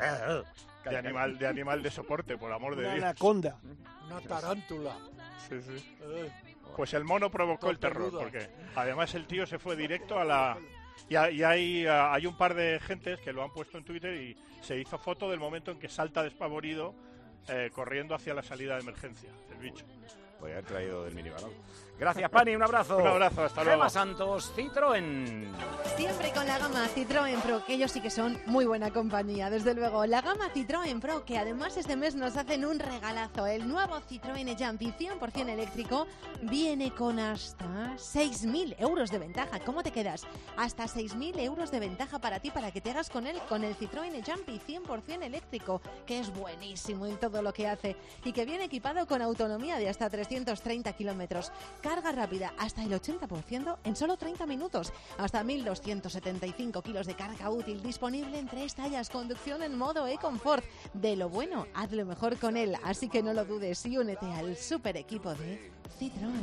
de, animal, de animal de soporte, por amor de Una Dios. anaconda. Una tarántula. Sí, sí. Pues el mono provocó el terror, porque además el tío se fue directo a la... Y, y hay, uh, hay un par de gentes que lo han puesto en Twitter y se hizo foto del momento en que salta despavorido eh, corriendo hacia la salida de emergencia, el bicho. Voy a haber traído del minibalón. Gracias, Pani, un abrazo. Un abrazo, hasta luego. Gemma Santos, Citroën. Siempre con la gama Citroën Pro, que ellos sí que son muy buena compañía, desde luego. La gama Citroën Pro, que además este mes nos hacen un regalazo. El nuevo Citroën Jumpy cien por cien eléctrico viene con hasta seis mil euros de ventaja. ¿Cómo te quedas? Hasta seis mil euros de ventaja para ti, para que te hagas con él, con el Citroën Jumpy cien por cien eléctrico, que es buenísimo en todo lo que hace y que viene equipado con autonomía de hasta trescientos treinta kilómetros. Carga rápida hasta el ochenta por ciento en solo treinta minutos. Hasta mil doscientos setenta y cinco kilos de carga útil, disponible en tres tallas. Conducción en modo e-confort. De lo bueno, hazlo mejor con él. Así que no lo dudes y únete al super equipo de Citroën.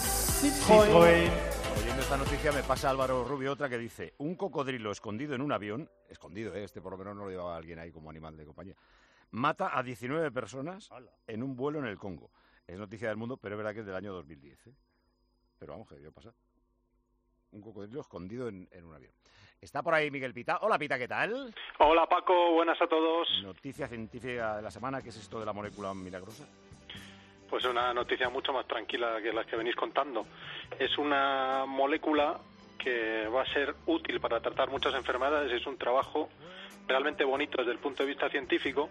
Citroën. Oyendo esta noticia me pasa Álvaro Rubio otra que dice: un cocodrilo escondido en un avión, escondido, ¿eh? Este por lo menos no lo llevaba alguien ahí como animal de compañía, mata a diecinueve personas en un vuelo en el Congo. Es noticia del mundo, pero es verdad que es del año dos mil diez, ¿eh? Pero vamos, que debió pasar. Un cocodrilo escondido en, en un avión. Está por ahí Miguel Pita. Hola, Pita, ¿qué tal? Hola, Paco, buenas a todos. Noticia científica de la semana, ¿qué es esto de la molécula milagrosa? Pues una noticia mucho más tranquila que las que venís contando. Es una molécula que va a ser útil para tratar muchas enfermedades. Es un trabajo realmente bonito desde el punto de vista científico,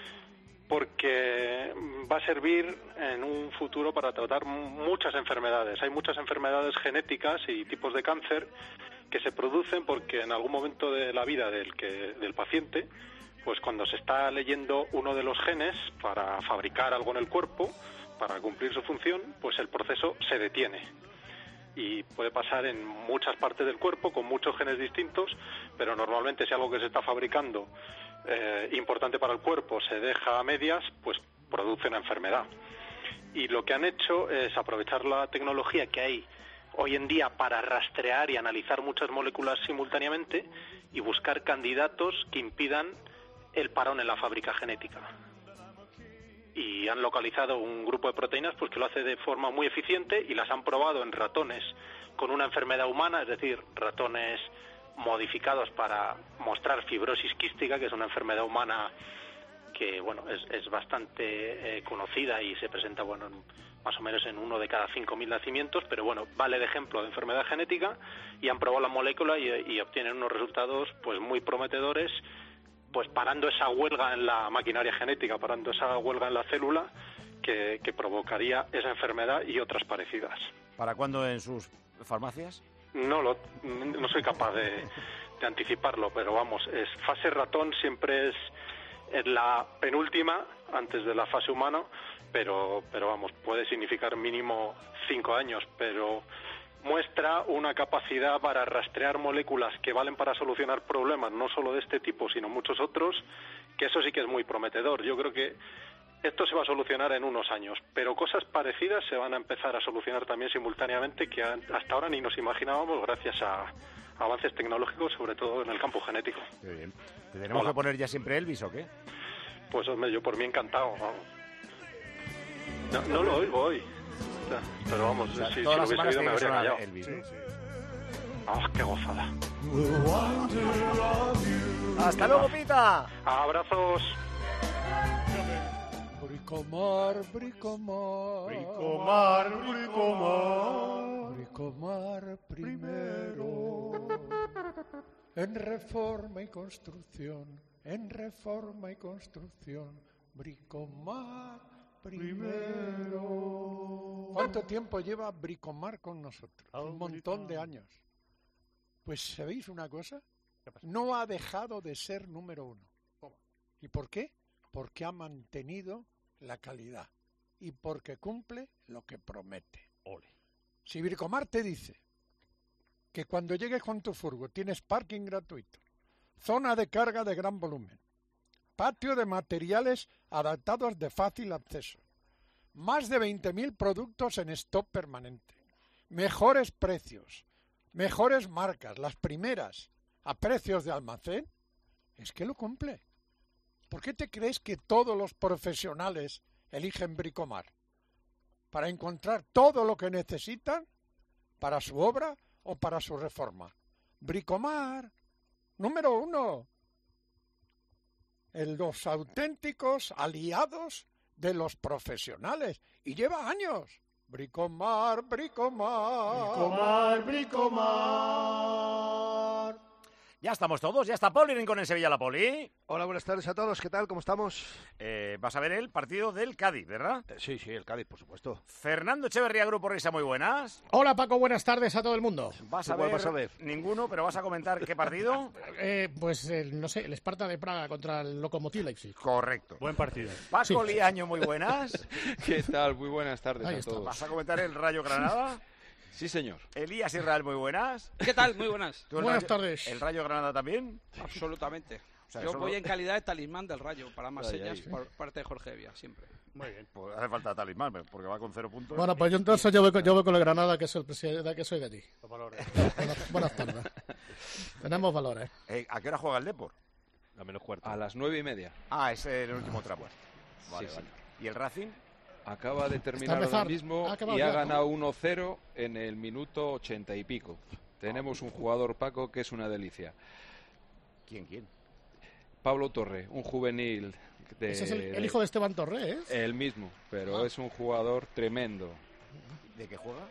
porque va a servir en un futuro para tratar muchas enfermedades. Hay muchas enfermedades genéticas y tipos de cáncer que se producen porque en algún momento de la vida del, que, del paciente, pues cuando se está leyendo uno de los genes para fabricar algo en el cuerpo, para cumplir su función, pues el proceso se detiene. Y puede pasar en muchas partes del cuerpo con muchos genes distintos, pero normalmente si algo que se está fabricando eh, importante para el cuerpo se deja a medias, pues produce una enfermedad. Y lo que han hecho es aprovechar la tecnología que hay hoy en día para rastrear y analizar muchas moléculas simultáneamente y buscar candidatos que impidan el parón en la fábrica genética. Y han localizado un grupo de proteínas pues que lo hace de forma muy eficiente y las han probado en ratones con una enfermedad humana, es decir, ratones modificados para mostrar fibrosis quística, que es una enfermedad humana que bueno es, es bastante eh, conocida y se presenta bueno en, más o menos en uno de cada cinco mil nacimientos, pero bueno, vale de ejemplo de enfermedad genética, y han probado la molécula y, y obtienen unos resultados pues muy prometedores, pues parando esa huelga en la maquinaria genética, parando esa huelga en la célula que, que provocaría esa enfermedad y otras parecidas. ¿Para cuándo en sus farmacias? no lo, no soy capaz de, de anticiparlo, pero vamos, es fase ratón siempre es, es la penúltima antes de la fase humano, pero, pero vamos, puede significar mínimo cinco años, pero muestra una capacidad para rastrear moléculas que valen para solucionar problemas, no solo de este tipo, sino muchos otros, que eso sí que es muy prometedor. Yo creo que esto se va a solucionar en unos años, pero cosas parecidas se van a empezar a solucionar también simultáneamente, que hasta ahora ni nos imaginábamos gracias a avances tecnológicos, sobre todo en el campo genético. Qué bien. ¿Te tenemos Hola. que poner ya siempre Elvis o qué? Pues hombre, yo por mí encantado. Vamos. No, no lo oigo hoy. Pero vamos, o sea, si, si lo hubiese oído me habría callado. Elvis, ¿no? Sí, sí. ¡Ah, qué gozada! ¡Hasta luego, Pita! ¡Abrazos! Bricomar, Bricomar. Bricomar, Bricomar. Bricomar primero. En reforma y construcción. En reforma y construcción. Bricomar primero. ¿Cuánto tiempo lleva Bricomar con nosotros? Un montón de años. Pues, ¿sabéis una cosa? No ha dejado de ser número uno. ¿Y por qué? Porque ha mantenido la calidad y porque cumple lo que promete. Ole. Si Bricomar te dice que cuando llegues con tu furgo tienes parking gratuito, zona de carga de gran volumen, patio de materiales adaptados de fácil acceso, más de veinte mil productos en stock permanente, mejores precios, mejores marcas, las primeras a precios de almacén, es que lo cumple. ¿Por qué te crees que todos los profesionales eligen Bricomar? Para encontrar todo lo que necesitan para su obra o para su reforma. Bricomar, número uno. En los auténticos aliados de los profesionales. Y lleva años. Bricomar, Bricomar. Bricomar, Bricomar. Ya estamos todos, ya está Poli Rincón en Sevilla, la Poli. Hola, buenas tardes a todos, ¿qué tal? ¿Cómo estamos? Eh, vas a ver el partido del Cádiz, ¿verdad? Eh, sí, sí, el Cádiz, por supuesto. Fernando Echeverría, Grupo Risa, muy buenas. Hola, Paco, buenas tardes a todo el mundo. Vas a, ver, vas a ver ninguno, pero vas a comentar qué partido. eh, pues, eh, no sé, el Sparta de Praga contra el Lokomotiv Leipzig. Correcto. Buen partido. Paco sí. Liaño, muy buenas. ¿Qué tal? Muy buenas tardes Ahí a está. todos. ¿Vas a comentar el Rayo Granada? Sí, señor. Elías Israel, muy buenas. ¿Qué tal? Muy buenas. Buenas Rayo, tardes. ¿El Rayo Granada también? Absolutamente. O sea, Yo solo... voy en calidad de talismán del Rayo, para más Ay, señas, ay. por parte de Jorge Evia, siempre. Muy bien. Pues hace falta talismán, porque va con cero puntos. Bueno, pues yo entonces yo voy con, yo voy con el Granada, que es el presidente, que soy de allí. buenas, buenas tardes. Tenemos valores. Eh, ¿A qué hora juega el Depor? A menos cuarto. A las nueve y media. Ah, es el último tramo. Vale, sí, vale. sí. ¿Y el Racing? Acaba de terminar ahora mismo y ha ganado uno cero en el minuto ochenta y pico. Tenemos un jugador, Paco, que es una delicia. ¿Quién, quién? Pablo Torre, un juvenil. De, Ese es el, el hijo de Esteban Torre, ¿eh? El mismo, pero ah. es un jugador tremendo. ¿De qué juega?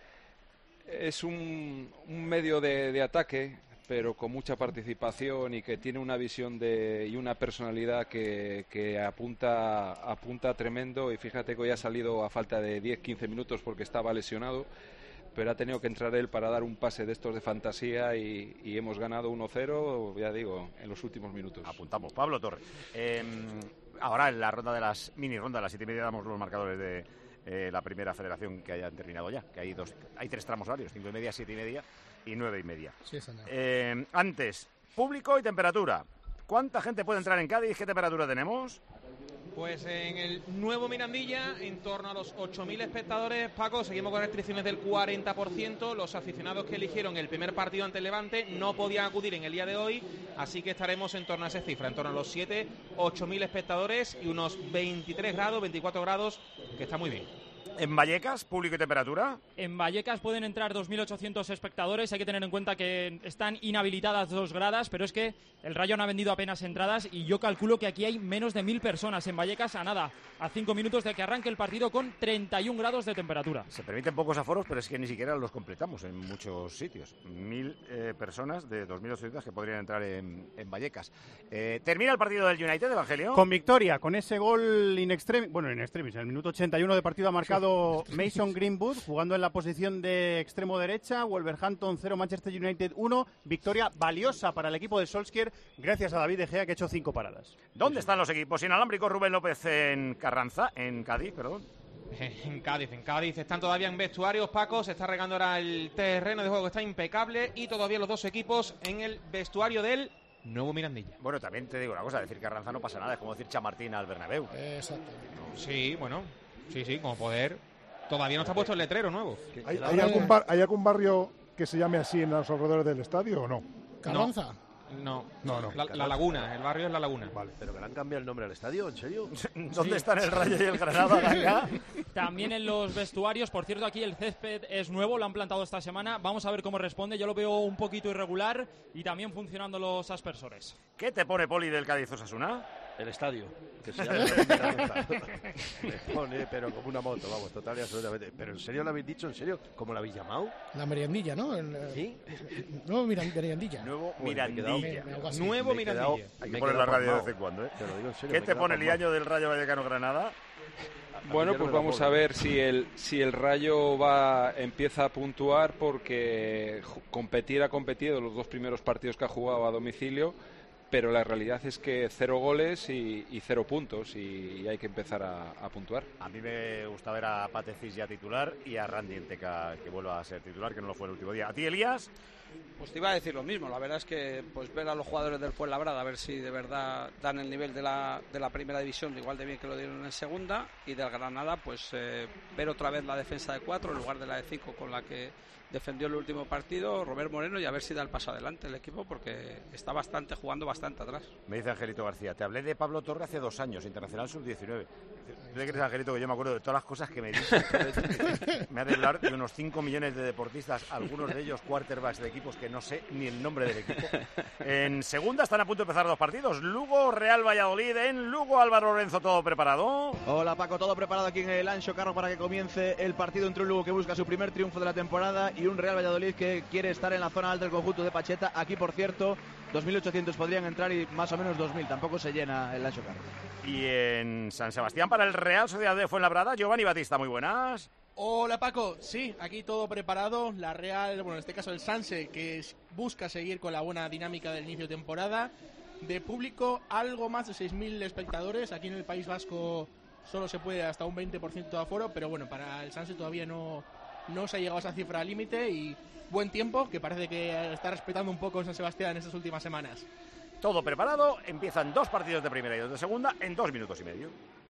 Es un, un medio de, de ataque, pero con mucha participación y que tiene una visión de, y una personalidad que, que apunta, apunta tremendo. Y fíjate que hoy ha salido a falta de diez quince minutos porque estaba lesionado, pero ha tenido que entrar él para dar un pase de estos de fantasía y, y hemos ganado uno cero, ya digo, en los últimos minutos. Apuntamos. Pablo Torre. Eh, ahora en la ronda de las mini ronda, a las siete y media damos los marcadores de eh, la primera federación que hayan terminado ya, que hay dos, hay tres tramos horarios, cinco y media, siete y media y nueve y media. Sí, señor. Eh, antes, público y temperatura. ¿Cuánta gente puede entrar en Cádiz? ¿Qué temperatura tenemos? Pues en el nuevo Mirandilla, en torno a los ocho mil espectadores. Paco, seguimos con restricciones del cuarenta por ciento. Los aficionados que eligieron el primer partido ante el Levante no podían acudir en el día de hoy, así que estaremos en torno a esa cifra, en torno a los siete, ocho mil espectadores y unos veintitrés grados, veinticuatro grados, que está muy bien. ¿En Vallecas, público y temperatura? En Vallecas pueden entrar dos mil ochocientos espectadores. Hay que tener en cuenta que están inhabilitadas dos gradas, pero es que el Rayo no ha vendido apenas entradas y yo calculo que aquí hay menos de mil personas en Vallecas a nada, a cinco minutos de que arranque el partido con treinta y un grados de temperatura. Se permiten pocos aforos, pero es que ni siquiera los completamos en muchos sitios. Mil eh, personas de dos mil ochocientos que podrían entrar en, en Vallecas. Eh, termina el partido del United, Evangelio. Con victoria, con ese gol in extremis, bueno, in extremis, en el minuto ochenta y uno de partido ha marcado marcado Mason Greenwood, jugando en la posición de extremo derecha. Wolverhampton cero, Manchester United uno. Victoria valiosa para el equipo de Solskjaer, gracias a David De Gea, que ha hecho cinco paradas. ¿Dónde están los equipos inalámbricos, Rubén López, en Carranza, en Cádiz, perdón? En Cádiz, en Cádiz están todavía en vestuarios, Paco, se está regando ahora el terreno de juego, está impecable, y todavía los dos equipos en el vestuario del nuevo Mirandilla. Bueno, también te digo una cosa, decir Carranza no pasa nada, es como decir Chamartín al Bernabéu. Exacto. Sí, bueno, sí, sí, como poder. Todavía no está puesto el letrero nuevo. ¿Hay, hay, algún, bar, ¿Hay algún barrio que se llame así en los alrededores del estadio o no? ¿Carranza? No, no, no. La, la Laguna, el barrio es La Laguna. Vale, pero que le han cambiado el nombre al estadio, ¿en serio? ¿Dónde sí. están el Rayo y el Granada, Ganga? También en los vestuarios, por cierto, aquí el césped es nuevo, lo han plantado esta semana. Vamos a ver cómo responde. Yo lo veo un poquito irregular y también funcionando los aspersores. ¿Qué te pone, Poli, del Cádiz Osasuna? El estadio, que se llama Me pone, pero como una moto, vamos, total y absolutamente. Pero ¿en serio lo habéis dicho? ¿En serio? ¿Cómo lo habéis llamado? La Meriandilla, ¿no? El, ¿Sí? Nuevo Mirandilla. Nuevo Mirandilla. Nuevo Mirandilla. Hay que poner la radio de vez en cuando, ¿eh? Te lo digo en serio, ¿Qué te pone el año del Rayo Vallecano-Granada? Bueno, pues vamos a ver si el si el Rayo va empieza a puntuar, porque competir ha competido los dos primeros partidos que ha jugado a domicilio, pero la realidad es que cero goles y, y cero puntos, y, y hay que empezar a, a puntuar. A mí me gusta ver a Patecis ya titular y a Randy Enteca que vuelva a ser titular, que no lo fue el último día. ¿A ti, Elías? Pues te iba a decir lo mismo. La verdad es que pues ver a los jugadores del Fuenlabrada, a ver si de verdad dan el nivel de la, de la primera división, igual de bien que lo dieron en segunda, y del Granada, pues eh, ver otra vez la defensa de cuatro en lugar de la de cinco con la que defendió el último partido Robert Moreno, y a ver si da el paso adelante el equipo, porque está bastante jugando bastante atrás. Me dice Angelito García, te hablé de Pablo Torre hace dos años, internacional sub diecinueve. ¿Tú te crees, Angelito, que yo me acuerdo de todas las cosas que me dices? Me ha de hablar de unos cinco millones de deportistas, algunos de ellos quarterbacks de equipos que no sé ni el nombre del equipo. En segunda están a punto de empezar dos partidos. Lugo, Real Valladolid. En Lugo, Álvaro Lorenzo, ¿todo preparado? Hola, Paco, todo preparado aquí en el Anxo Carro para que comience el partido entre un Lugo que busca su primer triunfo de la temporada y un Real Valladolid que quiere estar en la zona alta del conjunto de Pacheta. Aquí, por cierto, dos mil ochocientos podrían entrar y más o menos dos mil. Tampoco se llena el Anxo Carro. Y en San Sebastián para el Real Sociedad de Fuenlabrada, Giovanni Batista, muy buenas. Hola, Paco, sí, aquí todo preparado. La Real, bueno, en este caso el Sanse, que busca seguir con la buena dinámica del inicio de temporada. De público, algo más de seis mil espectadores. Aquí en el País Vasco solo se puede hasta un veinte por ciento de aforo, pero bueno, para el Sanse todavía no, no se ha llegado a esa cifra límite, y buen tiempo, que parece que está respetando un poco en San Sebastián en estas últimas semanas. Todo preparado, empiezan dos partidos de primera y dos de segunda en dos minutos y medio.